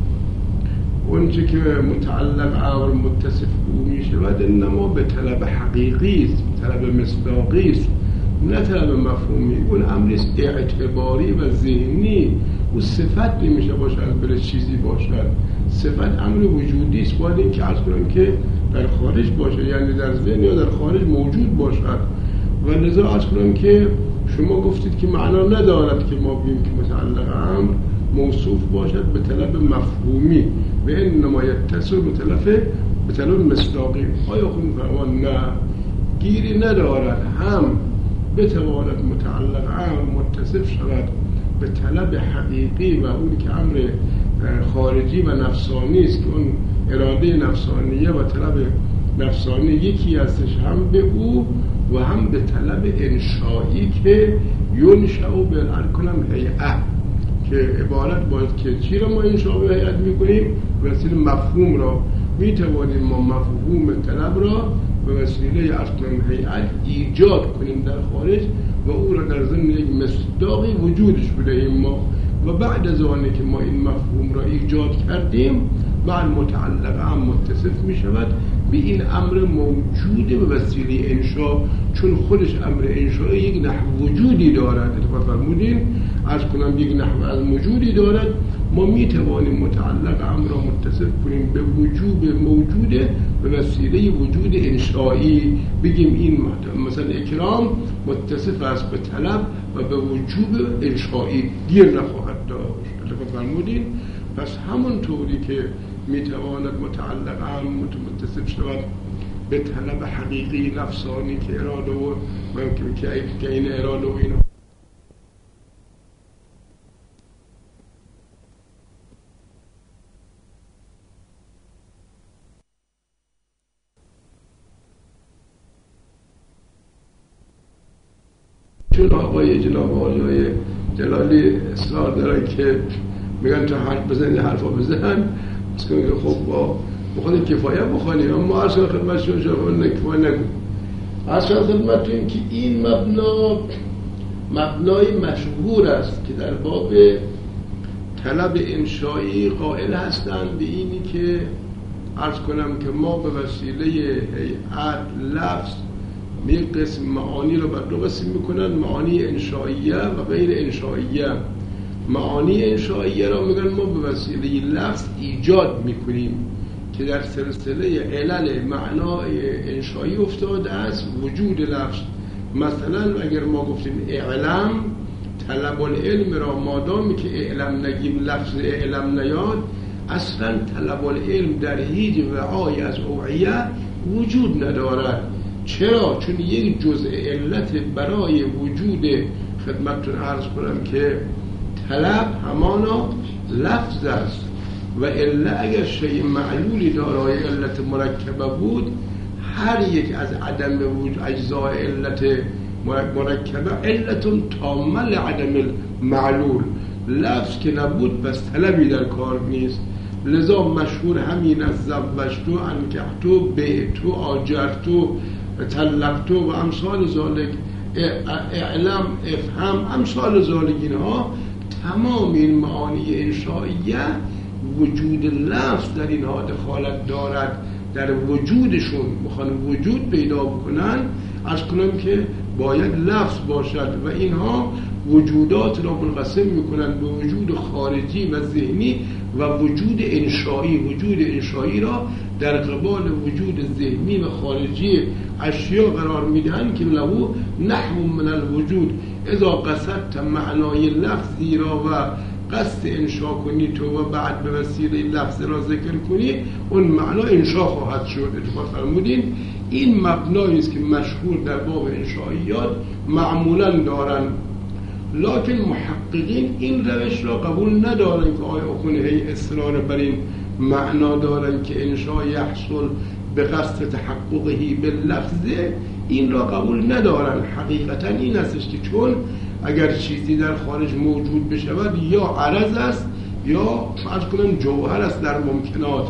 اونچه که متعلق امر متصف او میشود انما به طلب حقیقی است، طلب مصداقی است، نه طلب مفهومی. اون امر است اعتباری و ذهنی، او صفت نمیشه باشد بله چیزی باشد، صفت امر وجودی است، باید این که عرض کنم که در خارج باشه، یعنی در ذهن یا در خارج موجود باشد. و لذا عرض کنم که شما گفتید که معنا ندارد که ما بگیم که متعلق امر موصوف باشد به طلب مفهومی و انما یتصل به طلب به طلب مصداقی. آیا خود فرمان نه، گیری ندارد، هم بتواند متعلق امر متصف شود به طلب حقیقی و اون که امر خارجی و نفسانی است که اون اراده نفسانیه و طلب نفسانی یکی هستش، هم به او و هم به طلب انشایی که ینشأ بالکنم هیئت، که عبارت باید که چی را ما انشاء به هیئت میکنیم؟ وسیله مفهوم را میتوانیم ما مفهوم طلب را به وسیله اصلا هیئت ایجاد کنیم در خارج و او را در ضمن یک مصداقی وجودش بدهیم ما، و بعد از آنی که ما این مفهوم را ایجاد کردیم بعد متعلق هم متصف می شود به این امر موجوده به وسیله انشاء، چون خودش امر انشاء یک نحو وجودی دارد. اتفاق فرمودین از کنم یک نحو از موجودی دارد، ما می توانیم متعلق امر را متصف کنیم به وجود موجوده به وسیله وجود انشایی، بگیم این مثلا اکرام متصف است به طلب و به وجود انشایی، دیر نخواهد داشت. اتفاق فرمودین پس همون طوری که میتواند متعلق هم متصف شود به طلب حقیقی نفسانی که اراده و ممکن که این اراده و این چون آقای جناب آقای جلالی اصرار دارن که میگن تا حرف بزنی حرفا بزن، از که خب با بخواهی کفایه بخوانی، اما اصلا خدمتشون شما نکفایه نگو. اصلا خدمتون که این مبنا مبنای مشهور است که در باب طلب انشایی قائل هستند به اینی که عرض کنم که ما به وسیله هیئت لفظ یک قسم معانی رو بر دو قسم میکنن، معانی انشائیه و غیر انشائیه. معانی انشائیه را میگن ما به وسیله لفظ ایجاد میکنیم که در سلسله علل معنای انشایی افتاده است وجود لفظ. مثلا اگر ما گفتیم اعلم، طلب العلم را مادامی که اعلم نگیم لفظ اعلم نیاد، اصلا طلب العلم در هیچ وعای از اوعیه وجود ندارد. چرا؟ چون یک جزء علت برای وجود خدمتتون عرض کنم که طلب همانا لفظ است و الا اگر شیء معلولی دارای علت مرکبه بود، هر یک از عدم وجود اجزای علت مرکبه علت تامه لعدم معلول، لفظ که نبود پس طلبی در کار نیست. لذا مشهور همین از زوجتو، انکحتو، بیعتو، آجرتو، طلقتو و امثال ذالک، اعلم، افهم، امثال ذالک. اینها تمام این معانی انشائیه وجود لفظ در اینها دخالت دارد، در وجودشون میخوان وجود پیدا بکنن، از کنم که باید لفظ باشد و اینها وجودات را منقسم میکنن به وجود خارجی و ذهنی و وجود انشایی. وجود انشایی را در قبال وجود ذهنی و خارجی اشیا قرار میدهند که له نحو من الوجود. اذا قصدت معنای لفظی را و قصد انشا کنی تو و بعد به وسیله لفظ را ذکر کنی، اون معنا انشا خواهد شد. اتفاق فرمودین این مبنایی است که مشهور در باب انشائیات معمولا دارن، لکن محققین این روش را قبول ندارن که آیا اخونه هی اصرار بر این معنا دارن که انشا یحصل به قصد تحققهی به لفظه، این را قبول ندارن. حقیقتا این استش که چون اگر چیزی در خارج موجود بشود یا عرض است یا فرض کنم جوهر است در ممکنات،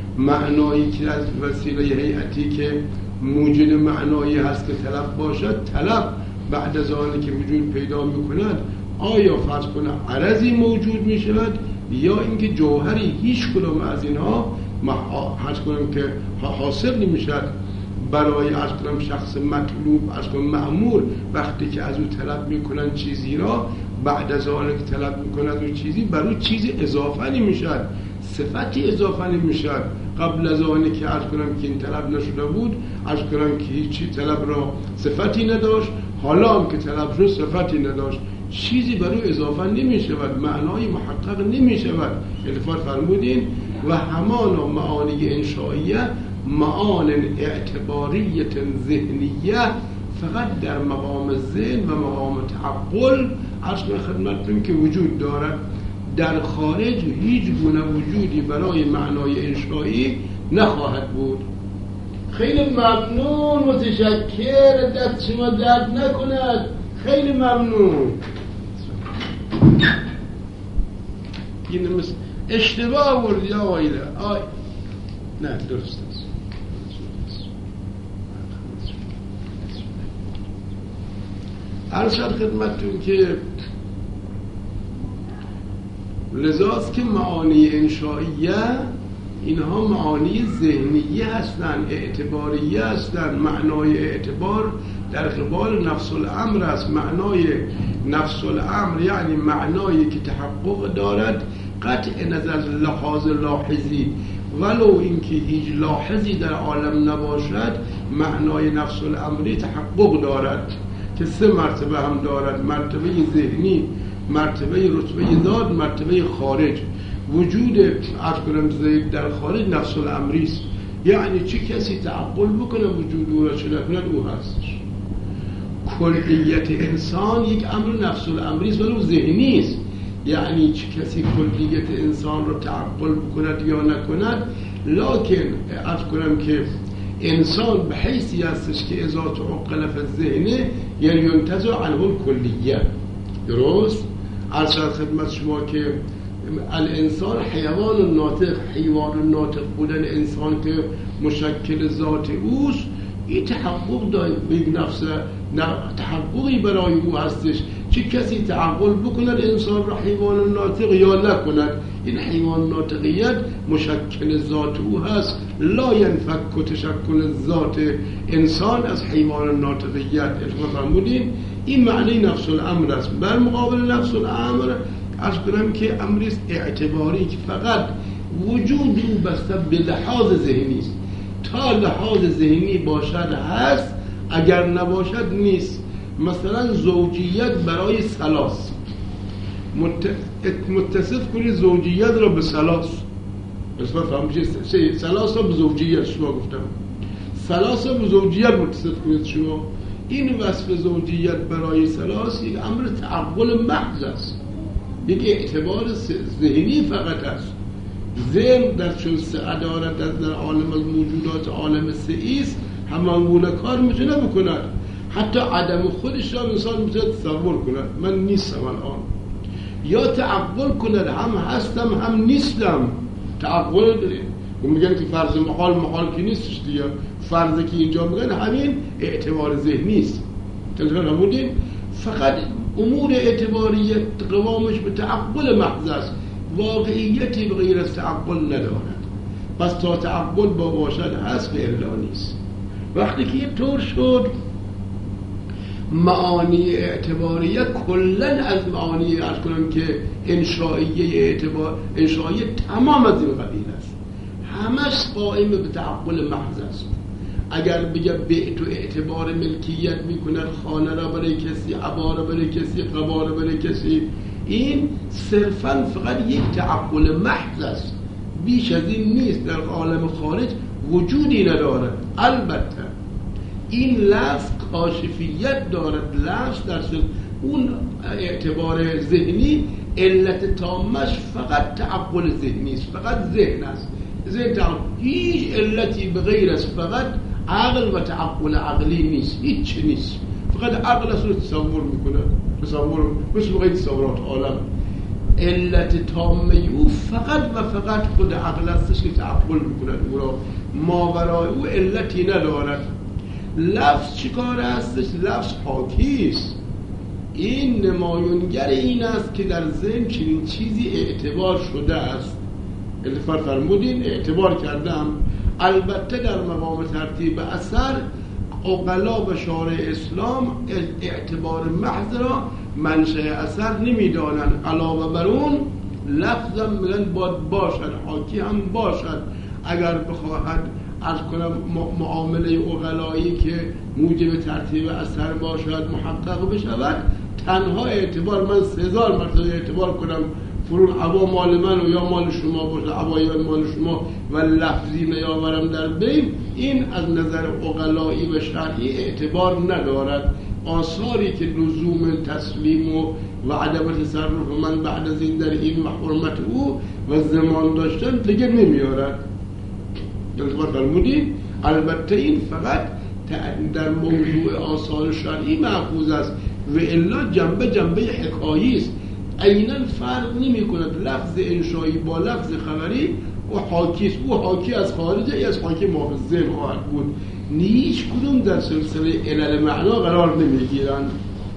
معنایی که از وسیله هیئتی که موجود معنایی هست که طلب باشد، طلب بعد از آنی که وجود پیدا میکند آیا فرض کنم عرضی موجود میشود یا اینکه جوهری هیچ کدام از اینها فرض کنم که حاصل نمیشد برای از کنم شخص مطلوب، از کنم مأمور، وقتی که از او طلب میکنن چیزی را، بعد از آن که طلب میکنن اون چیزی بر او چیزی اضافه نمیشد، صفتی اضافه نمیشد. قبل از آنی که از کنم که این طلب نشده بود، از کنم که هیچی طلب را صفتی نداشت، حالا هم که طلب رو صفتی نداشت، چیزی بر او اضافه نمیشود، معنای محقق نمیشود. الفاظ فرمودین و همانا معانی انشائیه معان اعتباریت ذهنیه فقط در مقام ذهن و مقام تعقل عرض کنم خدمتتون که وجود دارد. در خارج هیچ گونه وجودی برای معنای انشایی نخواهد بود. خیلی ممنون، متشکر، دست شما درد نکند، خیلی ممنون. این مثل اشتباه آوردی آقایله آی نه درست است. عرض شد خدمتتون که لذاست که معانی انشائیه اینها معانی ذهنیه هستند، اعتباریه هستند. معنای اعتبار در قبال نفس الامر است. معنای نفس الامر یعنی معنایی که تحقق دارد قطع نظر لحاظ لاحظی، ولو اینکه هیچ لاحظی در عالم نباشد، معنای نفس الامری تحقق دارد که سه مرتبه هم دارد: مرتبه ذهنی، مرتبه رتبه ذات، مرتبه خارج. وجود عرض کنم زید در خارج نفس الامری است، یعنی چه کسی تعقل بکنه وجود او را چه نکند او هستش. کلیت انسان یک امر نفس الامری است ولو ذهنی است، یعنی چه کسی کلیت انسان را تعقل بکند یا نکند، لکن عرض کنم که انسان به حیثی هستش که اذا تعقل فی الذهن یعنی ینتزع عنه الکلیه. درست؟ عرض خدمت شما که الانسان حیوان ناطق، حیوان ناطق بودن انسان که مشکل ذات اوست، این تحقق داره به نفس تحققی برای او هستش. چه کسی تعقل بکند انسان را حیوان ناطق یا نکند، این حیوان ناطقیت مشکل ذات او هست. لا ینفک تشکل ذات انسان از حیوان ناطقیت. اشما فرمودین این معنی نفس الامر است. بر مقابل نفس الامر از کنم که امریست اعتباری که فقط وجود او بسته به لحاظ ذهنی است. تا لحاظ ذهنی باشد هست، اگر نباشد نیست. مثلا زوجیت برای ثلاث متصف کنید زوجیت را به ثلاث، اصلا فهمید ثلاث را به زوجیت شما گفتم، ثلاث را به زوجیت متصف کنید شما. این وصف زوجیت برای ثلاث یک امر تعقل محض است، یک اعتبار ذهنی فقط است. ذهن در چون سه دارد در عالم الموجودات عالم سه ایست، همان گونه کار میتونه بکند. حتی عدم خودش را انسان میتونه تصور کند. من نیستم الان، یا تعقل کند هم هستم هم نیستم. تعقل داره و میگن که فرض محال محال که نیستش دیگه. فرضی که اینجا میگن همین اعتبار ذهنی است. تلفن همونین فقط امور اعتباریت قوامش به تعقل محض است، واقعیتی به غیر از تعقل ندارد. پس تا تعقل با باشد هست به الا نیست. وقتی که یک طور شد معانی اعتباریه کلن از معانی ارز کنم که انشائیه اعتبار انشائیه تمام از این قبیل است، همش قائم به تعقل محض است. اگر بگه بیت و اعتبار ملکیت میکنن، خانه را برای کسی، عبا را برای کسی، قبا را برای کسی، این صرفا فقط یک تعقل محض است، بیش از این نیست. در عالم خارج وجودی ندارد. البته این لفظ کاشفیت دارد، لفظ در اون اعتبار ذهنی علت تامش فقط تعقل ذهنی است، فقط ذهن است. ذهن تعقل هیچ علتی به غیر از فقط عقل و تعقل عقلی نیست، هیچ نیست. فقط عقل است رو تصور میکنه، تصور مثل بقیه تصورات عالم. علت تامه او فقط و فقط خود عقل استش که تعقل میکنه او را، ماورای او علتی ندارد. لفظ چیکار هستش؟ لفظ حاکیست. این نمایانگر این است که در ذهن چنین چیزی اعتبار شده است. الفر فرمودین اعتبار کردم. البته در مقام ترتیب اثر عقلا و شارع اسلام اعتبار محض را منشأ اثر نمیدانند، علاوه بر اون لفظم میگن باید باشد، حاکی هم باشد. اگر بخواهد از کنم معامله عقلایی که موجب ترتیب اثر باشد محقق بشود، تنها اعتبار من سه هزار مرتبه اعتبار کنم فرون عبا مال من و یا مال شما باشه، عبایان مال شما و لفظی نیاورم در بین، این از نظر عقلایی و شرعی اعتبار ندارد. آثاری که لزوم تسلیم و و عدم تصرف من بعد از این در این و حرمت او و زمان داشتن دیگه نمیارد. اعتبار فرمودید. البته این فقط در موضوع آثار شرعی محفوظ است و الا جنبه جنبه حکایی است. عیناً فرق نمی کند لفظ انشایی با لفظ خبری و حاکی است. او حاکی از خارج، ای از حاکی محافظ ذهن خواهد بود. هیچ کدوم در سلسله علل معنا قرار نمی گیرند.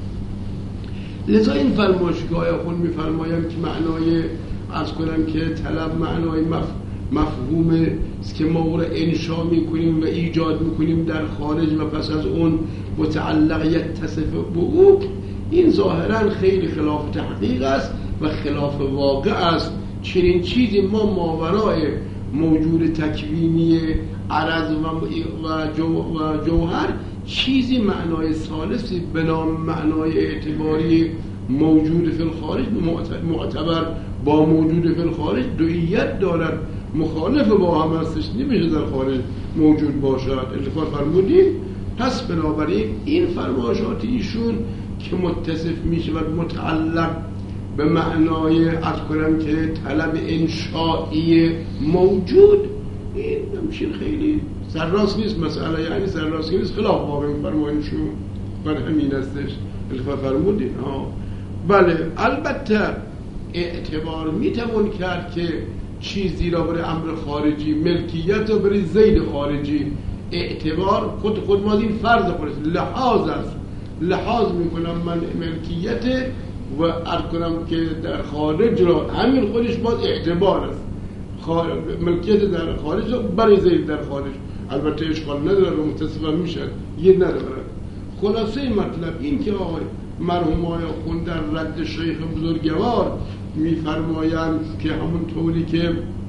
لذا این فرمایشگاه خود می فرمایند که معنای از کنم که طلب معنای مف... مفهوم است که ما او را انشا می کنیم و ایجاد می کنیم در خارج و پس از اون متعلقیت تصف به او، این ظاهرا خیلی خلاف تحقیق است و خلاف واقع است. چنین چیزی ما ماورای موجود تکوینی عرض و, و, جو و جوهر چیزی معنای ثالثی به نام معنای اعتباری موجود فی الخارج معتبر با موجود فی الخارج دوییت دارد، مخالف با هم هستش، نمیشه در خارج موجود باشد. التفات فرمودید. پس بنابراین این فرمایشات ایشون که متصف می شود متعلق به معنای از کنم که طلب انشایی موجود، این همچین خیلی سرراست نیست مسئله، یعنی سرراست نیست، خلاف واقع فرمایشون بر همین هستش. الفا فرمودین ها بله. البته اعتبار می توان کرد که چیزی را برای امر خارجی، ملکیت را برای زید خارجی، اعتبار خود خود ما این فرض خودست، لحاظ است، لحاظ میکنم من ملکیت و ارز کنم که در خارج را همین خودش باز اعتبار است. ملکیت در خارج را برای زید در خارج، البته اشکال نداره و متصف میشه، یه نداره. خلاصه مطلب این که آقای مرحوم آقای خون در رد شیخ بزرگوار میفرمایند که همون طوری که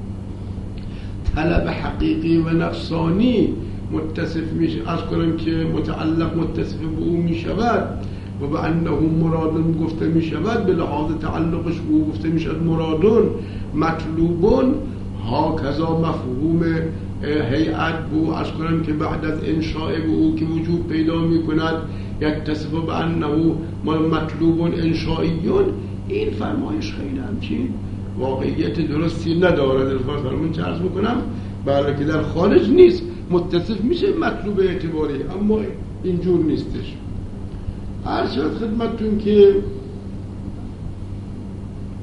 طلب حقیقی و نفسانی متصف میشه از کنم که متعلق متصف به او میشود و به انه مرادون گفته میشود، به لحاظ تعلقش به او گفته میشود مرادون مطلوبون، ها کذا مفهوم هیئت به او از کنم که بعد از انشاء به او که وجود پیدا میکند یتصف به انه مطلوبون انشائیون. این فرمایش خیلی همچین واقعیت درستی ندارد. الفاظ فرمون چه عرض میکنم بله که در خارج نیست، متصف میشه مطلوب اعتباری، اما اینجور نیستش. عرض شد خدمتتون که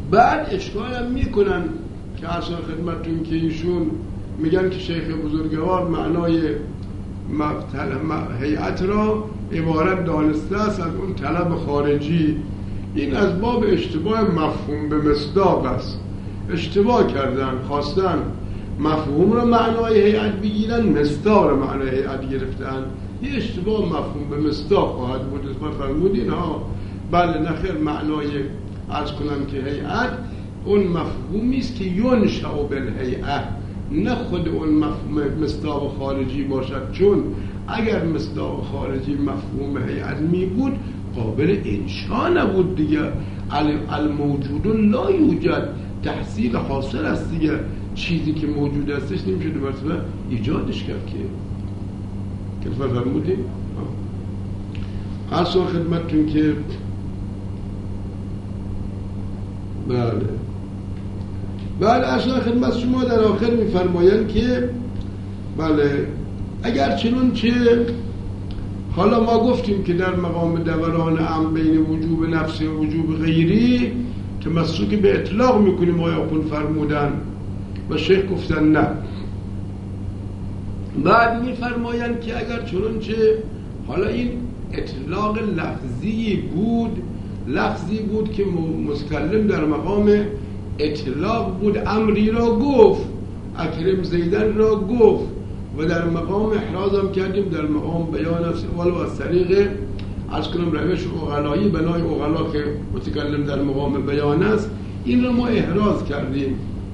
بعد اشکال هم میکنن که اصلا خدمتون که ایشون میگن که شیخ بزرگوار معنای هیئت را عبارت دانسته است از اون طلب خارجی. این از باب اشتباه مفهوم به مصداق است. اشتباه کردن، خواستن مفهوم را معنای هیئت بگیرن، مصداق را معنای هیئت گرفتن. یه اشتباه مفهوم به مصداق خواهد بود. اسم فرمودین ها بله نخیر، معنای عرض کنم که هیئت اون مفهومی است که ینشأ بالهیئه، نه خود اون مفهوم مصداق خارجی باشد، چون اگر مصداق خارجی مفهوم هیئت می بود قابل انشاء نبود دیگه. الموجود لا یوجد، تحصیل حاصل است دیگه. چیزی که موجود استش نمیشه دو مرتبه ایجادش کرد که که فرمودیم. اصلا خدمتتون که بله بله اصلا خدمت شما در آخر میفرمایند که بله اگر چنون چه حالا ما گفتیم که در مقام دوران ام بین وجوب نفسی و وجوب غیری تمسک به اطلاق میکنیم آیاپون فرمودن و شیخ گفتن نه. بعد میفرمایند که اگر چنون چه حالا این اطلاق لفظی بود، لفظی بود که متکلم در مقام اطلاق بود، امری را گفت، اکرم زیدن را گفت و در مقام احراز هم کردیم در مقام بیان است، ولو از طریق از کنم روش اغلایی بنای اغلا که متکلم در مقام بیان است، این را ما احراز کردیم.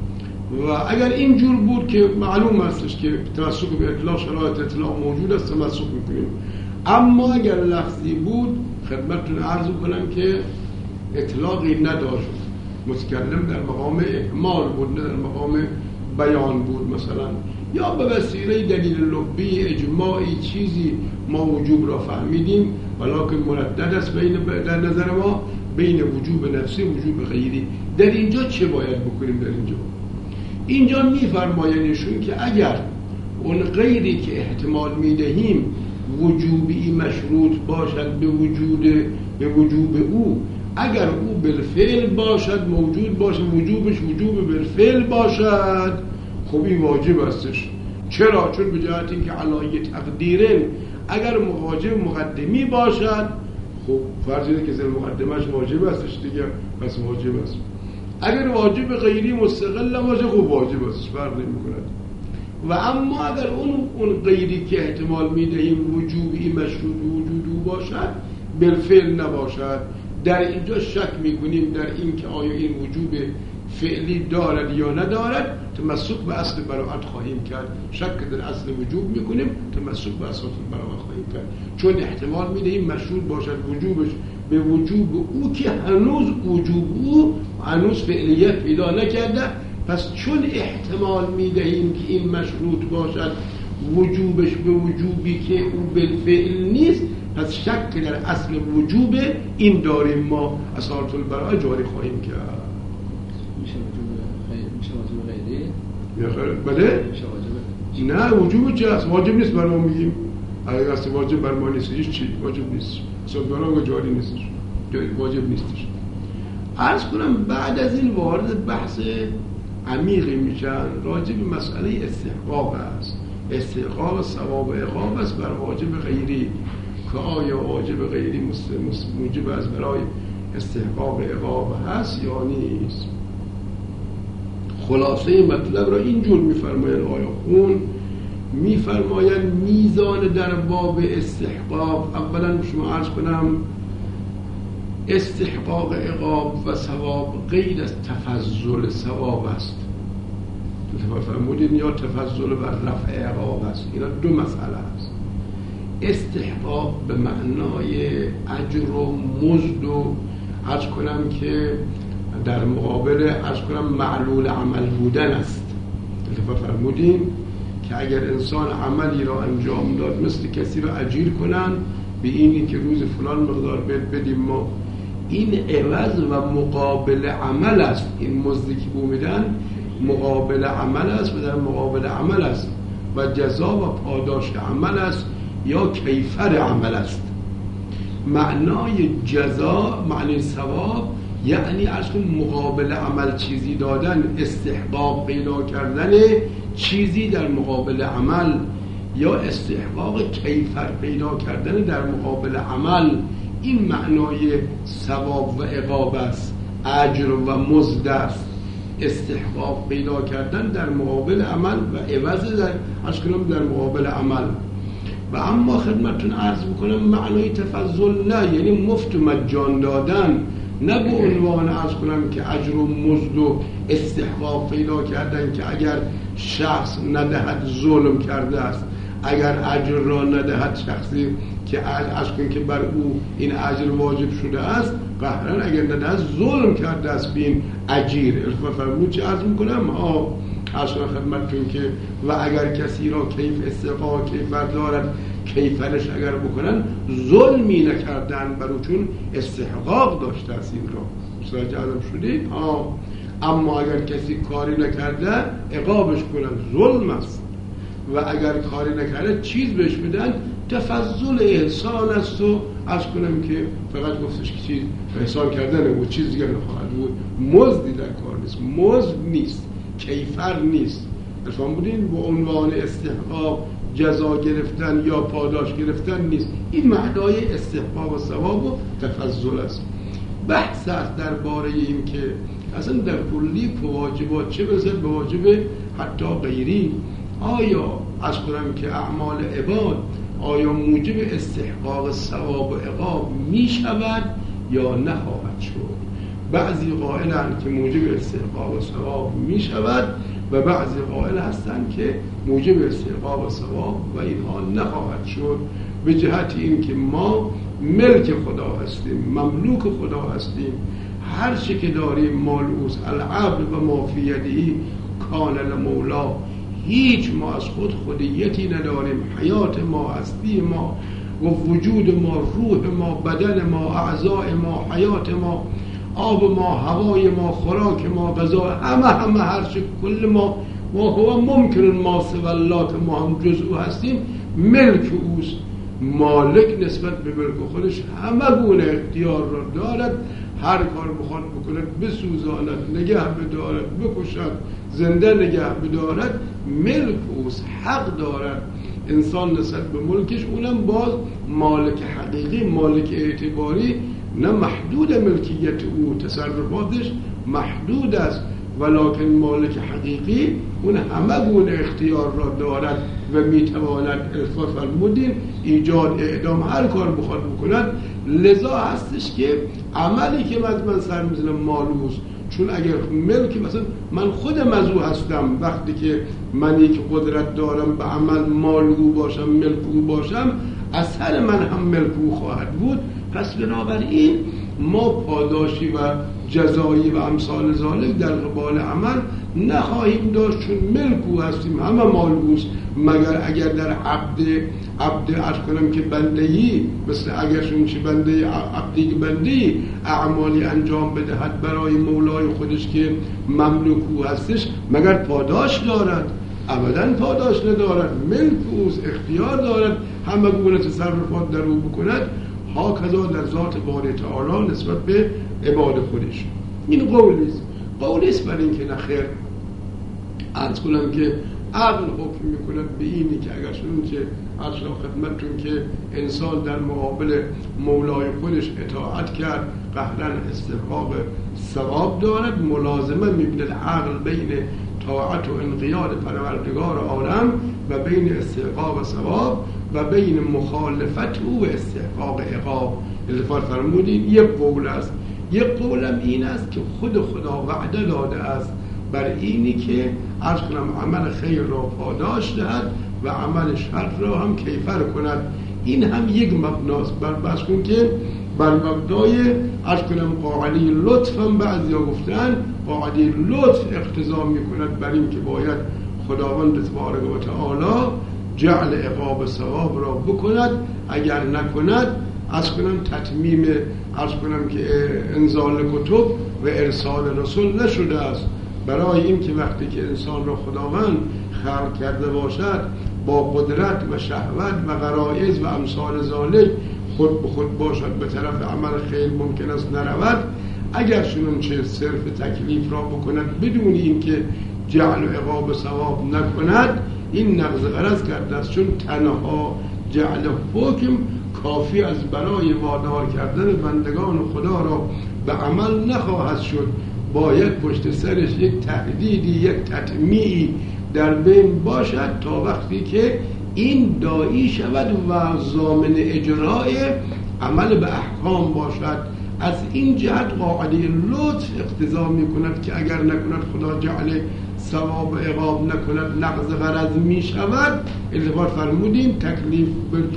و اگر اینجور بود که معلوم استش که تمسک به اطلاق شرایط اطلاق موجود است تمسک میکنیم. اما اگر لفظی بود خدمتتون عرض کنم که اطلاقی نداشت، متکلم در مقام احمال بود نه در مقام بیان بود مثلا، یا به وسیله دلیل لبی اجماعی چیزی ما وجوب را فهمیدیم ولکن مردد است بین در نظر ما بین وجوب نفسی و وجوب غیری. در اینجا چه باید بکنیم؟ در اینجا اینجا میفرمایندشون که اگر اون غیری که احتمال میدهیم وجوبی مشروط باشد به وجود به وجوب او، اگر او بالفعل باشد موجود باشه وجوبش وجوب بالفعل باشد، خب این واجب استش. چرا؟ چون به جهت اینکه علایه تقدیرن اگر واجب مقدمی باشد خب فرض اینه که زیر مقدمش واجب استش دیگه، پس واجب است. اگر واجب غیری مستقل باشه خب واجب است، فرق نمی‌کند. و اما اگر اون اون غیری که احتمال میدهیم وجوبی مشروط وجود او باشد بالفعل نباشد، در اینجا شک میکنیم در این که آیا این وجوب فعلی دارد یا ندارد، تمسک به اصل براءت خواهیم کرد. شک در اصل وجوب میکنیم، تمسک به اصل براءت خواهیم کرد، چون احتمال میدهیم مشروط باشد وجوبش به وجوب او که هنوز وجوب او هنوز فعلیت پیدا نکرده. پس چون احتمال میدهیم که این مشروط باشد وجوبش به وجوبی که او بالفعل نیست، پس شک در اصل وجوب این داریم ما اصالت البراءه جاری خواهیم کرد. میشه وجوب غیر میشه وجوب غیری؟ یا خیر بله؟ میشه واجب. نه وجوب چه است؟ واجب نیست بر ما میگیم. اگر اصل واجب بر ما نیست هیچ چی واجب نیست. اصل براءه جاری نیستش. واجب نیستش. عرض کنم بعد از این وارد بحث عمیقی میشن راجع به مسئله استحقاق است. استحقاق ثواب عقاب است بر واجب غیری که آیا واجب غیری موجب از برای استحقاق عقاب هست یا نیست. خلاصه مطلب را اینجور میفرمایند آیا خون میفرمایند میزان در باب استحقاق. اولا شما عرض کنم استحقاق عقاب و ثواب غیر از تفضل ثواب است. فرمودین یا تفضل بر رفع عقاب است. اینا دو مسئله است. استحقاق به معنای اجر و مزد و عرض کنم که در مقابل عرض کنم معلول عمل بودن است. فرمودین که اگر انسان عملی را انجام داد مثل کسی را اجیر کنن به اینی که روز فلان مقدار بدیم ما، این عوض و مقابل عمل است. این مزدی که بومیدن مقابل عمل است و در مقابل عمل است و جزا و پاداش عمل است یا کیفر عمل است. معنای جزا معنی ثواب یعنی از اون مقابل عمل چیزی دادن، استحقاق پیدا کردن چیزی در مقابل عمل، یا استحقاق کیفر پیدا کردن در مقابل عمل. این معنای ثواب و عقاب است، اجر و مزد است. استحقاق پیدا کردن در مقابل عمل و عوض در از کنم در مقابل عمل. و اما خدمتتون عرض میکنم معنای تفضل نه، یعنی مفت و مجان دادن، نه به عنوان عرض کنم که اجر و مزد و استحقاق پیدا کردن که اگر شخص ندهد ظلم کرده است، اگر اجر را ندهد شخصی که عرض کنم که بر او این اجر واجب شده است، قهرن اگر ندهد ظلم کرده است به این اجیر. فرمود چه عرض میکنم ها اصلا خدمتتون که و اگر کسی را کیف استحقاق کیفر دارد، کیفرش اگر بکنن ظلمی نکردن برو، چون استحقاق داشته است این را. متوجه ازم شدید؟ ها اما اگر کسی کاری نکرده عقابش کنن ظلم است، و اگر کاری نکرده چیز بهش بدن تفضل احسان است. و از کنم که فقط گفتش که چیز احسان کردن و چیز دیگر نخواهد بود، مزدی در کار نیست، مزد نیست، کیفر نیست. افهم بودین به عنوان استحقاق جزا گرفتن یا پاداش گرفتن نیست. این معنای استحقاق و ثواب و تفضل است. بحث است درباره این که اصلا در کلی واجبات چه برسد به واجب حتی غیری، آیا از کنم که اعمال عباد آیا موجب استحقاق ثواب و عقاب می شود یا نخواهد شد؟ بعضی قائلند که موجب استحقاق و ثواب می شود و بعضی قائل هستند که موجب استحقاق و ثواب و اینها نخواهد شد، به جهت این که ما ملک خدا هستیم، مملوک خدا هستیم. هر چی که داریم مال اوست، العبد و ما فی یده کان المولا. هیچ ما از خود خودیتی نداریم، حیات ما، هستی ما و وجود ما، روح ما، بدن ما، اعضاء ما، حیات ما، آب ما، هوای ما، خوراک ما، غذا، همه همه هر چی کل ما و هو ممکن ما سوى الله که ما هم جزء هستیم، ملک اوست. مالک نسبت به ملک خودش همه گونه اختیار را دارد، هر کار بخواد بکند، بسوزاند، نگه بدارد، بکشد، زنده نگه بدارد، ملک اوست، حق دارد. انسان نسبت به ملکش اونم باز مالک حقیقی، مالک اعتباری، نه محدود ملکیت او، تصرفاتش محدود است، ولکن مالک حقیقی اون همه گونه اختیار را دارد و میتواند الفا فرمودین ایجاد اعدام هر کار بخواد بکند. لذا هستش که عملی که من, من سر میزنم مالوست، چون اگر ملک مثلا من خود مزو هستم، وقتی که من یک قدرت دارم به عمل مالو باشم، ملکو باشم، اثر من هم ملکو خواهد بود. پس بنابراین ما پاداشی و جزایی و امثال ذالک در قبال عمل نخواهیم داشت، چون ملکو هستیم، همه مالوست، مگر اگر در عبد عبد عرض کنم که بندهی، مثل اگر شونچه بنده عبدی که بندهی اعمالی انجام بدهد برای مولای خودش که مملوکو هستش، مگر پاداش دارد؟ ابدا پاداش ندارد، ملکوست، اختیار دارد همه گونه تصرفات در او بکند. ها کذا در ذات باری تعالی نسبت به عباد خودش. این قولیست. قولیست بر این که نخیر عرض کنم که عقل حکم میکند به اینی که اگر شدون که اصلا خدمتتون که انسان در مقابل مولای خودش اطاعت کرد، قهرن استحقاق ثواب دارد. ملازمه میبیند عقل بین طاعت و انقیاد پروردگار عالم و بین استحقاق ثواب و بین مخالفت او و استحقاق عقاب. الفار فرمودین یک قول است. یک قولم این است که خود خدا وعده داده است بر اینی که عرض کنم عمل خیر را پاداش دهد و عمل شر را هم کیفر کند. این هم یک مبناست. بر بس کن که بر مبنای عرض کنم قاعده لطف هم بعضی ها گفتن قاعده لطف اقتضا می کند بر این که باید خداوند تبارک و تعالی جعل عقاب ثواب را بکند. اگر نکند عرض کنم تتمیم عرض کنم که انزال کتب و ارسال رسول نشده است. برای این که وقتی که انسان را خداوند خلق کرده باشد با قدرت و شهوت و غرایز و امثال ذالک خود به خود باشد به طرف عمل خیر ممکن است نرود. اگر چنانچه صرف تکلیف را بکند بدون اینکه جعل و عقاب ثواب نکند این نقض غرض کرده است، چون تنها جعل حکم کافی از برای وادار کردن بندگان خدا را به عمل نخواهد شد، باید پشت سرش یک تهدیدی، یک تطمیعی در بین باشد تا وقتی که این داعی شود و ضامن اجرای عمل به احکام باشد. از این جهت قاعده لطف اقتضا می کند که اگر نکند خدا جعل ثواب و عقاب نکند نقض غرض می شود. البار فرمودیم تکلیف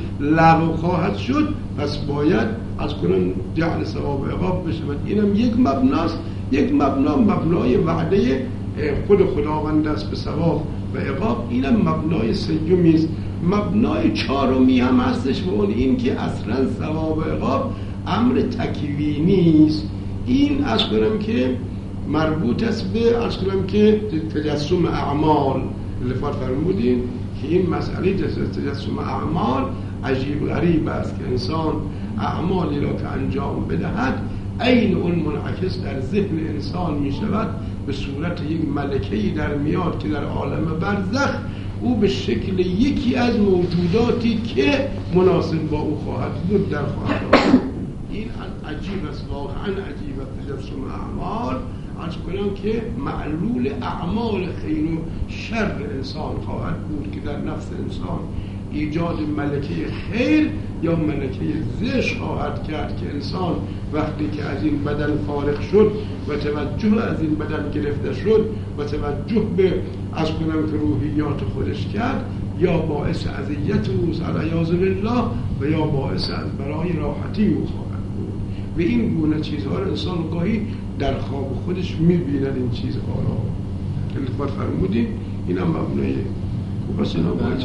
لغو خواهد شد، پس باید از کنن جعل ثواب و عقاب بشود. اینم یک مبناست. یک مبنا مبنای وعده خود خداوند است به ثواب و عقاب، اینم مبنای سیومی است. مبنای چهارمی هم هستش و اون این که اصلا ثواب و عقاب امر تکوینی است. این از کنم که مربوط است به از کنم که تجسم اعمال. لفظ فرمودین که این مسئله تجسم اعمال عجیب غریب است که انسان اعمالی را که انجام بدهد عین اون منعکس در ذهن انسان می شود به صورت یک ملکه‌ای در میاد که در عالم برزخ او به شکل یکی از موجوداتی که مناسب با او خواهد بود در خواهد آمد. این عجیب است، واقعا عجیب است. تجسم اعمال از کنم که معلول اعمال خیر و شر انسان خواهد بود که در نفس انسان ایجاد ملکه خیر یا ملکه زشت خواهد کرد که انسان وقتی که از این بدن فارغ شد و توجه از این بدن گرفته شد و توجه به از کنم که روحیات خودش کرد، یا باعث اذیت اوست علیاذ بالله و یا باعث از برای راحتی او خواهد بود. و این گونه چیزها را انسان گاهی در خواب خودش می‌بیند. این چیزها را که لطفاً فرمودید این هم مبنای خوب است. اینا باید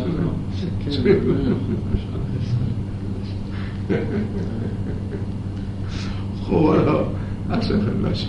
چه خب حالا اصلا خلاص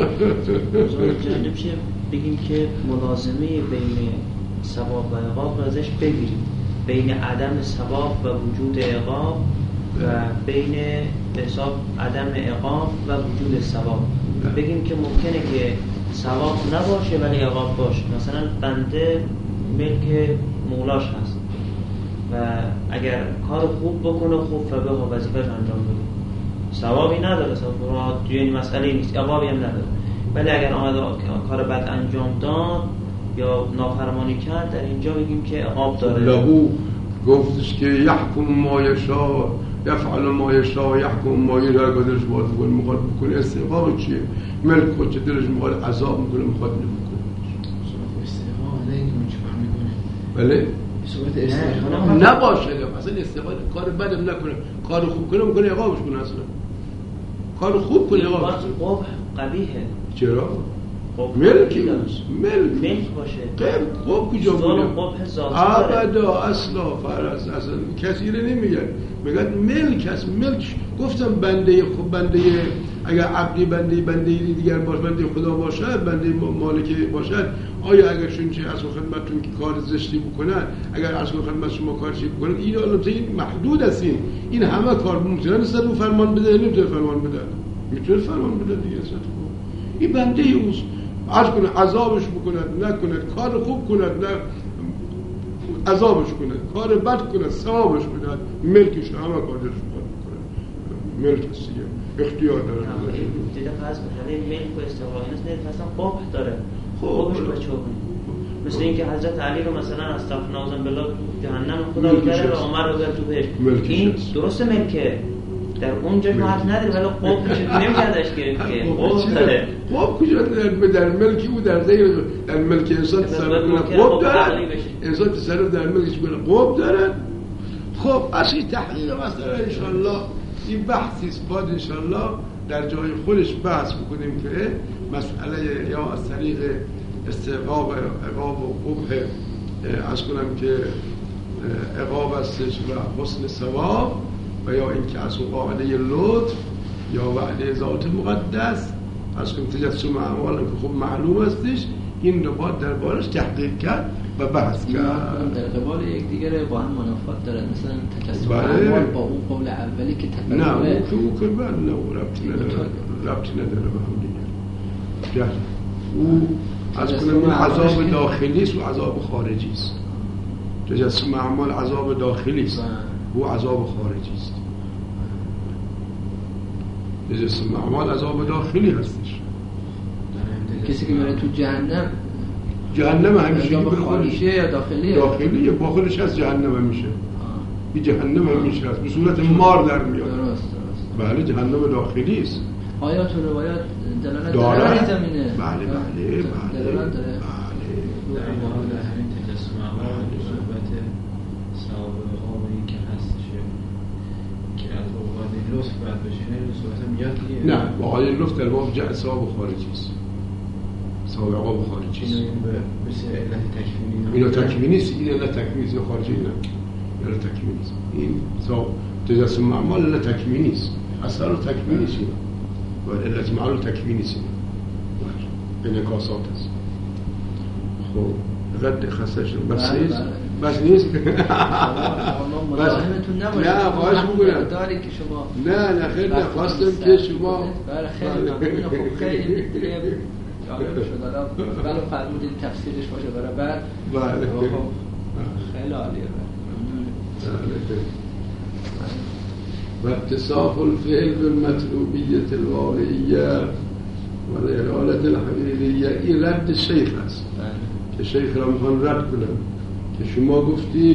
جالب شه بگیم که ملازمه بین ثواب و عقاب را ازش بگیریم، بین عدم ثواب و وجود عقاب و بین حساب عدم عقاب و وجود ثواب. بگیم که ممکنه که ثواب نباشه ولی عقاب باشه. مثلا بنده ملک مولاش هست و اگر کار خوب بکنه خوب فبه ها وظیفه انجام بده، ثوابی نداره، ثواب توی این مسئله نیست، عقابی هم نداره. ولی اگر آمد کار بد انجام داد یا نافرمانی کرد، در اینجا بگیم که عقاب داره. لهو گفتش که یحکم ما یشاء یفعل ما یشاء یحکم ما یشاء، دلش باید بکنه میخواد بکنه. استحقاق چیه؟ ملک خود چه دلش میخواد عذاب میکنه میخواد نمیکنه. استحقاق نه اینکه من چیکار میکنه. بله صورت استحقاق نباشه. اصلا استحقاق کار بدم نکنه، کار خوب کنه میکنه عقابش کنه. اصلا کار خوب کنه عقابش کنه. قبیحه. چرا؟ ملکی است، ملک ملک باشه. قب قب کجا بوده؟ ابدا اصلا فرض اصلا کثیره نمیگن، میگن ملک است. ملک گفتم بنده خب بنده اگر عبدی بنده بنده دیگر باشه، بنده خدا باشد، بنده مالک باشد، آیا اگر چون چه از خدمتتون که کار زشتی بکنن، اگر از خدمت شما کار چی بکنن، این البته این محدود است. این این همه کار ممکنه است رو فرمان بده، نمیتونه فرمان بده، میتونه فرمان بده دیگه. اصلا این بنده اوست، عرض کنه عذابش بکند نکند، کار خوب کند نه عذابش کند، کار بد کند ثوابش کند، ملکش همه کارش بکنه. ملک است دیگه، اختیار داره. دیگه فرض کنید ملک و استقلال نیست، نه اصلا قبح داره. خوبش بچه کنه. مثل اینکه حضرت علی رو مثلا استغفر نازم بالله جهنم خدا کرده و عمر رو در تو بهشت. این درست ملکه در اونجا ما حرف نداره، ولی قوم نمی‌کردش که قوم داره. قوم کجا در در ملکی او در غیر در ملک انسان تصرف کنه قوم داره. انسان تصرف در ملکش کنه قوم داره. خب اصلی تحلیل مثلا ان شاء الله این بحثی است، بعد ان شاء الله در جای خودش بحث بکنیم که مسئله یا از طریق استحقاق و عقاب و قبح از کنم که عقاب استش و حسن ثواب، و یا اینکه از قاعده لطف یا وعده ذات مقدس از کنم تجسم اعمال که خب معلوم استش، این رو باید در بارش تحقیق کرد و بحث کرد. در قبال یک دیگر با هم منافات دارد، مثلا تجسم اعمال با اون قول اولی که تفکر نه اون که او که بعد نه او ربطی نداره. ربطی نداره به هم دیگه. جهل او از کنم عذاب داخلی است و عذاب خارجی است. تجسم اعمال عذاب داخلی است و عذاب خارجی است. تجسم اعمال عذاب داخلی هستش. کسی که میره تو جهنم جهنم همیشه عذاب خارجیه یا داخلیه؟ داخلیه، با خودش از جهنم همیشه. این جهنم همیشه هست به صورت مار در میاد. درست درست. بله جهنم داخلی است. آیات و روایات دلالت داره داره زمینه. بله بله بله. دلالت داره. بله. در این حال در همین تجسم اعمال صحبت سابقه ها و این که هستش که از اوقات لطف باید بشه، این صحبت هم یاد دیگه. نه واقعا لطف در باب جهل ثواب خارجی است. ثواب عقاب خارجی است. این مثل علت تکوینی اینا تکوینی است، این علت تکوینی است خارجی نه. علت تکوینی است. این ثواب تجسم اعمال علت تکوینی است. اثر تکوینی است. و علت معلول تکوینی است. انعکاسات است. خب رد خسته شد بس نیست بس نیست مزاحمتون نباشه. نه خواهش می‌کنم داری که شما نه نه خیلی خواستم که شما بله خیلی ممنون. خب خیلی دیگه جالب شد. حالا ولو فرمودید تفسیرش باشه برای بعد. بله خیلی عالیه. و اتصاف الفعل بالمطلوبیت الواقعیه و الارادة الحقیقیه این رد شیخ است که شیخ را میخوان رد کنم که شما گفتید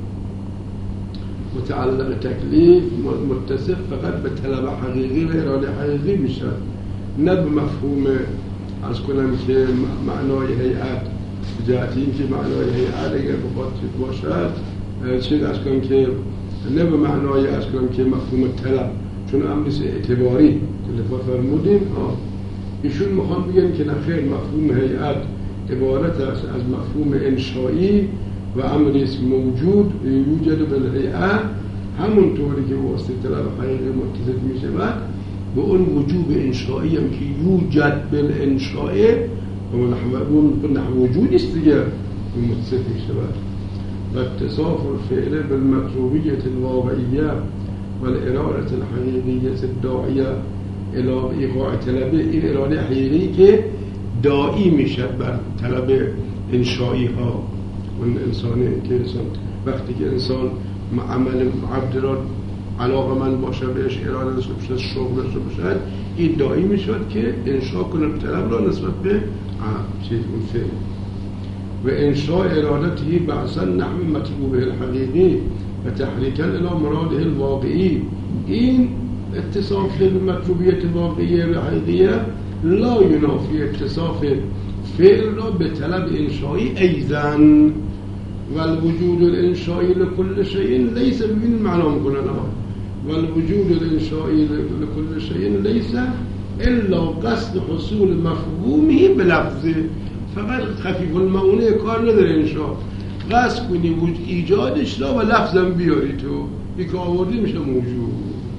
متعلق تکلیف متصف فقط به طلب حقیقی و اراده حقیقی میشد، نه به مفهوم از کنم که معنای هیئت جهتی این که معنای هیئت اگر بخواد باشد چیز از کنم که نه به معنای از کنم که مفهوم طلب، چون امریس اعتباری که فرمودیم ایشون میخوان بگن که نخیر مفهوم هیئت عبارت است از مفهوم انشایی و امریس موجود یوجد بالهیئه، همونطوری که واسطه طلب حقیقی متصف میشه و به اون وجوب انشایی هم که یوجد بالانشایی و نحو وجود است دیگه متصف میشه و اتصاف الفعل بالمطلوبیت الواقعیه و الارادة الحقیقیه الداعیه الى ایقاع طلب، این اراده حقیقی که داعی میشه بر طلب انشایی ها. اون انسانی که انسان وقتی که انسان عمل عبد را علاقه من باشه بهش اراده داشته باشه شغل داشته باشه این داعی میشود که انشا کنه طلب را نسبت به چیز اون فعل و انشاء ارادته بعضا نحو مطلوبه الحقیقی و تحریکا الى مراده الواقعی. این اتصاف مطلوبیت واقعیه و حقیقیه لا ینافی اتصاف فعل را به طلب انشایی ایضاً والوجود الانشایی لكل شيء ليس بمن معنا میکنن والوجود الانشایی لكل شيء ليس الا قصد حصول مفهومه بلفظه. فقط خفیف المعونه کار نداره انشا قصد کنی وجود ایجادش را و لفظم بیاری تو یک آوردی میشه موجود.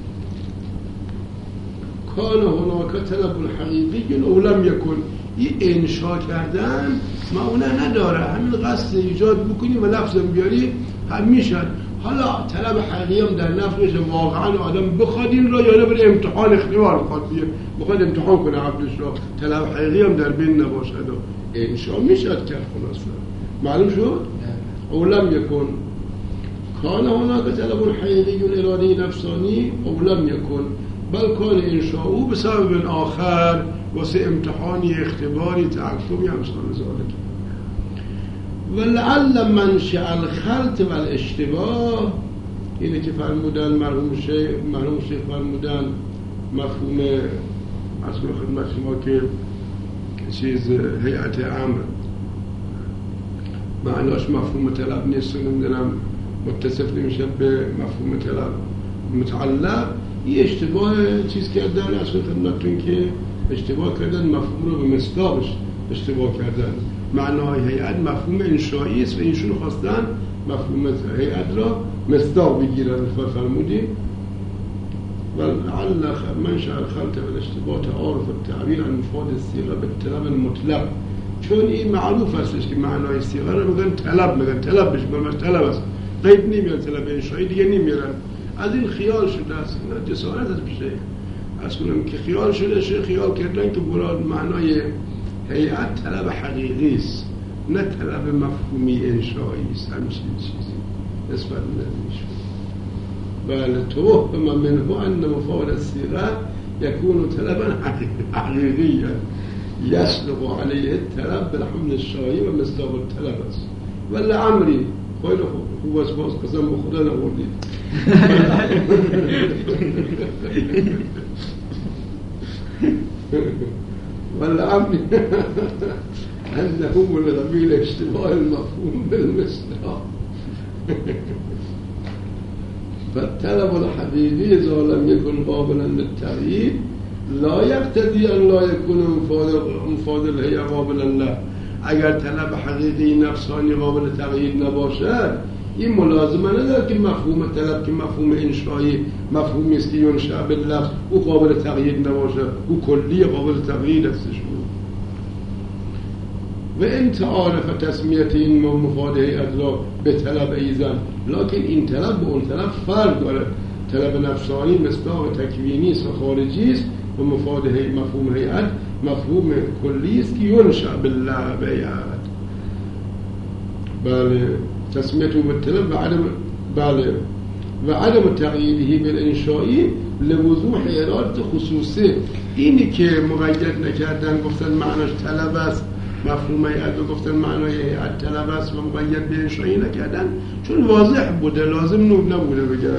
کان هناک طلب الحقیقی او لم یکن، این انشا کردن معونه نداره، همین قصد ایجاد بکنی و لفظم بیاری هم میشد. حالا طلب حقیقی هم در نفس بشه واقعا آدم بخواد این را یا نه بره امتحان اختبار بخواد بیه بخواد امتحان کنه عبدش را طلب حقیقی هم در بین نباشد و انشا میشد کرد. خلاصه معلوم شد؟ او لم یکن کان هناک طلب حقیقی اراده نفسانی او لم یکن بل کان انشاؤه بسبب آخر واسه امتحانی اختباری تعقبی همسان ذالک. ولعل منشأ الخلط و الاشتباه اینه که فرمودن مرحوم شیخ مرحوم شیخ فرمودن مفهوم اصل خدمت شما که چیز هیئت امر معناش مفهوم طلب نیست، نمیدونم متصف نمیشه به مفهوم طلب متعلق. این اشتباه چیز کردن اصل خدمتتون که اشتباه کردن مفهوم رو به مصداقش اشتباه کردن. معنای هیئت مفهوم انشایی است و اینشون خواستن مفهوم هیئت را مصداق بگیرن. فرمودیم ولعل منشأ الخلط و الاشتباه تعارف التعبیر عن مفاد الصيغه بالطلب المطلق، چون این معروف هستش که معنای صیغه رو میگن طلب، میگن طلب بشه برمش طلب است، قید نمیان طلب انشایی دیگه نمیارن. از این خیال شده است جسارت از بشه از کنم که خیال شده شه خیال کردن که مراد معنای هیئت طلب حقیقی است، نه طلب مفهومی انشایی است، همچین چیزی نسبت نمیشه. بله توهم منه ان مفاد الصیغه یکون طلبا حقیقیا یصدق علیه الطلب بالحمل الشایی و مصداق الطلب است. ولی عمری خیلی خوب است، باز قسم به خدا نبردید. ولی عمری انه من قبیل اشتباه المفهوم بالمصداق. فالطلب الحقیقی اذا لم يكن قابلا للتغییر لا يقتضي ان لا يكون مفاد الهیئه قابلا له. اگر طلب حقیقی نفسانی قابل تغییر نباشد این ملازمه نداره که مفهوم طلب که مفهوم انشایی مفهومی است که ینشأ باللفظ او قابل تغییر نباشد، او کلی قابل تغییر استش. و این تعارف تسمیت این مفاد هیئت را به طلب ایزن، لکن این طلب به اون طلب فرق داره. طلب نفسانی مصداق تکوینی است و خارجی است و مفاد مفهوم هیئت مفهوم کلی است که ینشأ باللفظ. بله تسمیته بالطلب و عدم بله و عدم تغییره بالانشایی لوضوح اراده خصوصی. اینی که مقید نکردن گفتن معناش طلب است، مفهوم هیئت رو گفتن معنای هیئت طلب است و مقید به انشایی نکردن چون واضح بوده، لازم نبوده بگن.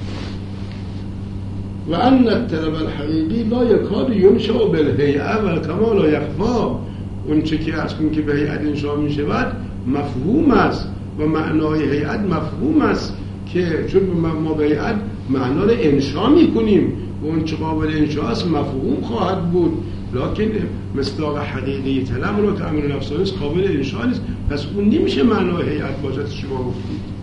و ان الطلب الحقیقی لا یکاد ینشأ بالهیئه و کما لا یخفی. اون چه که از اون که به هیئت انشا می شود مفهوم است و معنای هیئت مفهوم است که چون ما به هیئت معنا رو انشا می کنیم و اون چه قابل انشا است مفهوم خواهد بود، لکن مصداق حقیقی طلب رو که امر نفسانی است قابل انشا نیست، پس اون نمیشه معنای هیئت باشد. شما گفتید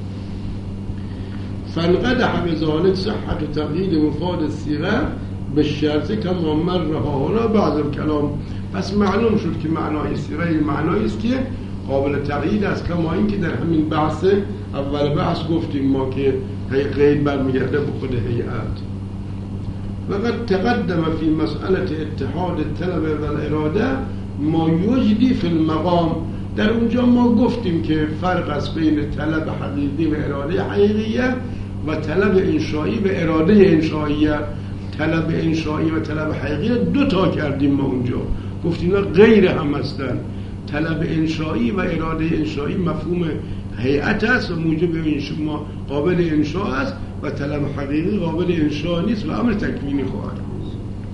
فانقدح بذلك صحة تقیید مفاد الصیغه به شرط کما مرها هنا بعض الکلام. پس معلوم شد که معنای صیغه معنایی است که قابل تقیید است، کما این که در همین بحث اول بحث گفتیم ما که قید برمیگرده به خود هیئت. وقد تقدم في مسألة اتحاد الطلب والاراده ما یجدی فی المقام. در اونجا ما گفتیم که فرق است بین طلب حقیقی و اراده حقیقیه و طلب انشایی و اراده انشاییه. طلب انشایی و طلب حقیقی دو تا کردیم ما اونجا، گفتیم اینا غیر هم هستن. طلب انشایی و اراده انشایی مفهوم هیئت است و موجب انشا قابل انشا است و طلب حقیقی قابل انشا نیست و امر تکوینی خواهد بود.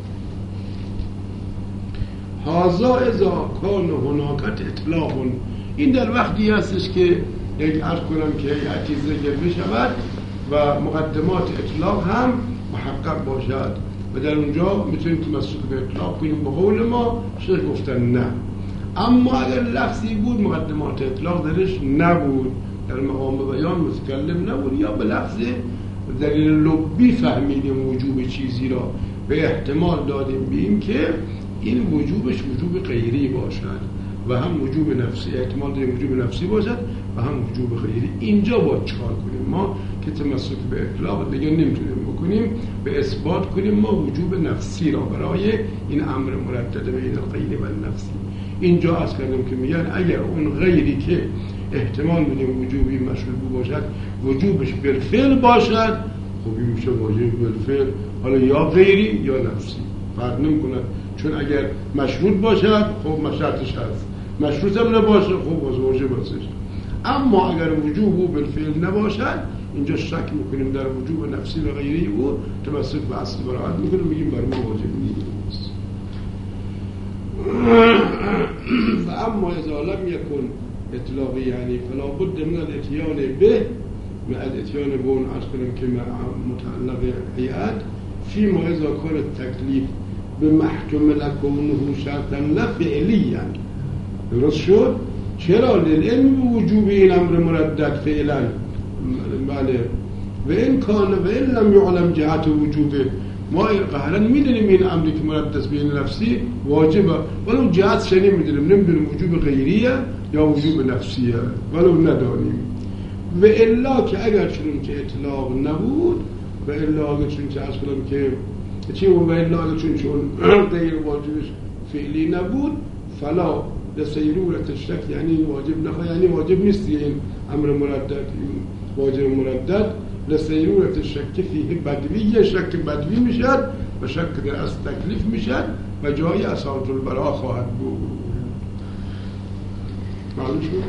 هذا اذا کان هناک اطلاق. این در وقتی هستش که یک عرض کنم که هیئتی ذکر بشود و مقدمات اطلاق هم محقق باشد و در اونجا میتونیم که مسئول به اطلاق کنیم. به قول ما شیخ گفتن نه، اما اگر لفظی بود مقدمات اطلاق درش نبود، در مقام بیان متکلم نبود یا به لفظ دلیل لبی فهمیدیم وجوب چیزی را به احتمال دادیم بیم که این وجوبش وجوب غیری باشد و هم وجوب نفسی، احتمال داریم وجوب نفسی باشد و هم وجوب غیری. اینجا باید چکار کنیم ما که تمسک به اطلاق دیگه نمیتونیم بکنیم، به اثبات کنیم ما وجوب نفسی را برای این امر مردد بین الغیر و نفسی. اینجا از کردم که میگن اگر اون غیری که احتمال میدیم وجوبی مشروط باشد وجوبش بالفعل باشد، خب این میشه واجب بالفعل، حالا یا غیری یا نفسی فرق نمیکنه، چون اگر مشروط باشد خب مشروطش هست، مشروط هم نباشه خب واجب هستش. اما اگر وجوب او بالفعل نباشد اینجا شک میکنیم در وجوب نفسی و غیری او، تمسک به اصل براحت میکنیم، میگیم بر ما واجب نیست. و اما اذا لم یکن اطلاقی یعنی فلا بد من الاتیان به من الاتیان به اون عرض کنیم که متعلق هیئت فی ما اذا کار تکلیف به محکم لکونه شرطا لفعلیا. درست شد؟ چرا؟ للعلم وجوب این امر مردد فعلا. بله و این کان و این لم یعلم جهت وجوبه، ما قهرن میدونیم این امری که مردد بین نفسی واجبه ولو جهت شنی میدونیم، نمیدونیم وجوب غیریه یا وجوب نفسیه ولو ندانیم. و الا که اگر چون که اطلاق نبود و الا اگر چون که از کنم که چی اون ویلا چون چون غیر واجبش فعلی نبود فلا لسیرورت الشک یعنی واجب نخواه یعنی واجب نیست این امر مردد این واجب مردد لسیرورت الشک فیه بدوی شک بدوی میشد و شک در از تکلیف میشد و جای اساس البراء خواهد بود. معلوم شد؟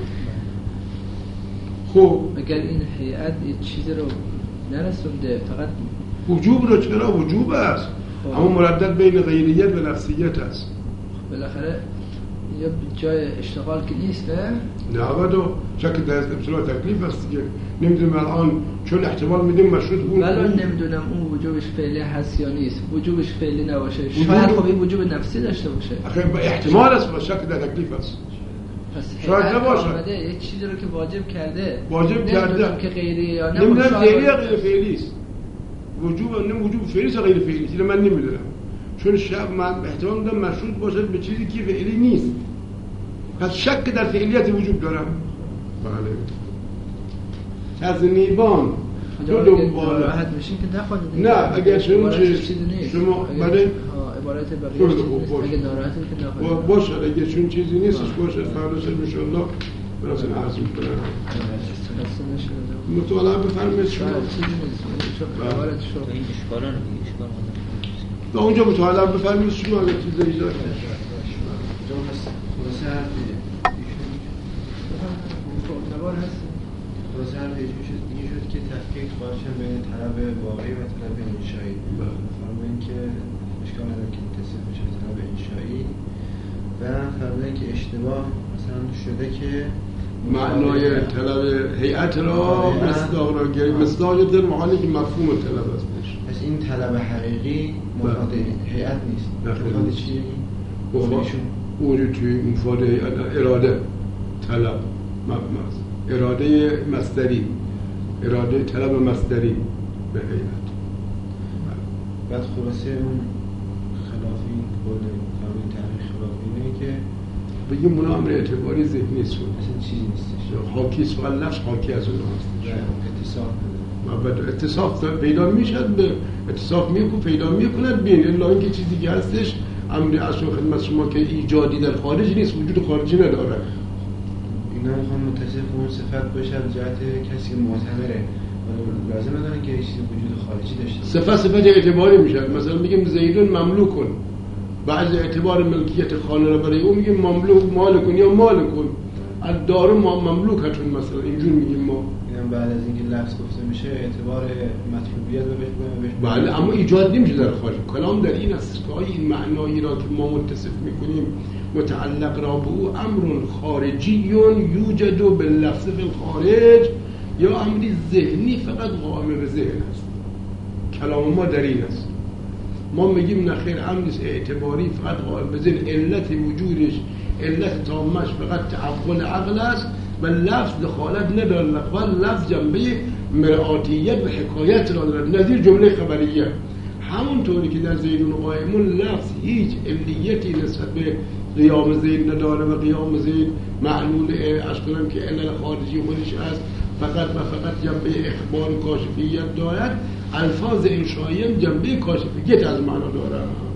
خب اگر این هیئت یه چیزی رو نرسونده فقط وجوب رو چرا وجوب است اما مردد بین غیریت و نفسیت است بالاخره یا جای اشتغال که نیست نه نه ابدا شکل در ابتلا تکلیف است دیگه نمیدونم الان چون احتمال میدیم مشروط بود ولی نمیدونم اون وجوبش فعلی هست یا نیست وجوبش فعلی نباشه شاید خب این وجوب نفسی داشته باشه آخه با احتمال است و شکل در تکلیف است پس شاید نباشه یه چیزی رو که واجب کرده واجب کرده که غیری یا نه نمیدونم فعلی یا غیر فعلی است وجوب نه وجوب فعلی است غیر فعلی است من نمیدونم چون شب من احتمال میدم مشروط باشه به چیزی که فعلی نیست پس شک در فعلیت وجود دارم. بله تذنیبان دو دنبال راحت میشین که نخواد نه اگر شما شما برای عبارت بقیه اگه ناراحتی که نخواد باشه اگه چون چیزی نیستش باشه فردا شب ان شاء الله براسن عرض میکنم مطالعه بفرمایید شما چیزی نیست عبارت شما این اشکالا رو تا اونجا مطالعه بفرمایید شما اگه چیزی ایجاد خلاصه حرف خلاصه حرف این شد که تفکیک باشه بین طلب واقعی و طلب انشایی فرمایید که اشکال نداره که متصف بشه به طلب انشایی و فرمایید که اشتباه مثلا شده که معنای طلب هیئت را مصداق را گرفت مصداق در معانی که مفهوم طلب است پس این طلب حقیقی مفاد هیئت نیست مفاد چیه؟ مفادشون اونجا توی مفاد اراده طلب اراده مصدری اراده طلب مصدری به هیئت بعد خلاصه اون خلافی قول فرمون تحقیق خلافی اینه که بگیم اونا امر اعتباری ذهنی است اصلا چیزی نیستش حاکی است فقط لفظ حاکی از اونها هستش اتصاف نداره اتصاف پیدا میشد به اتصاف میکن پیدا میکند بین الا اینکه چیزی که هستش امر اصل خدمت شما که ایجادی در خارج نیست وجود خارجی نداره اینا میخوان متصف اون صفت باشه از جهت کسی که معتبره لازم نداره که چیزی وجود خارجی داشته صفت صفت اعتباری میشه مثلا میگیم زیدون مملوکن بعض اعتبار ملکیت خانه را برای اون میگیم مملوک مالکن یا مالکن الدار ما مملوکتون مثلا اینجور میگیم ما اینم بعد از اینکه لفظ گفته میشه اعتبار مطلوبیت رو بهش بهش بله اما ایجاد نمیشه در خارج کلام در این است که این معنایی را که ما متصف میکنیم متعلق را به او امر خارجی یوجد باللفظ فی الخارج یا امری ذهنی فقط قائم به ذهن است کلام ما در این است ما میگیم نخیر امر اعتباری فقط قائم به ذهن علت وجودش علت تامش فقط تعقل عقل است و لفظ دخالت نداره و لفظ جنبه مرآتیت و حکایت را دارد نظیر جمله خبریه همونطوری که در زیدون و قائمون لفظ هیچ علیتی نسبت به قیام زید نداره و قیام زید معلول از کنم که علل خارجی خودش است فقط و فقط جنبه اخبار کاشفیت دارد الفاظ انشایی جنبه کاشفیت از معنا دارد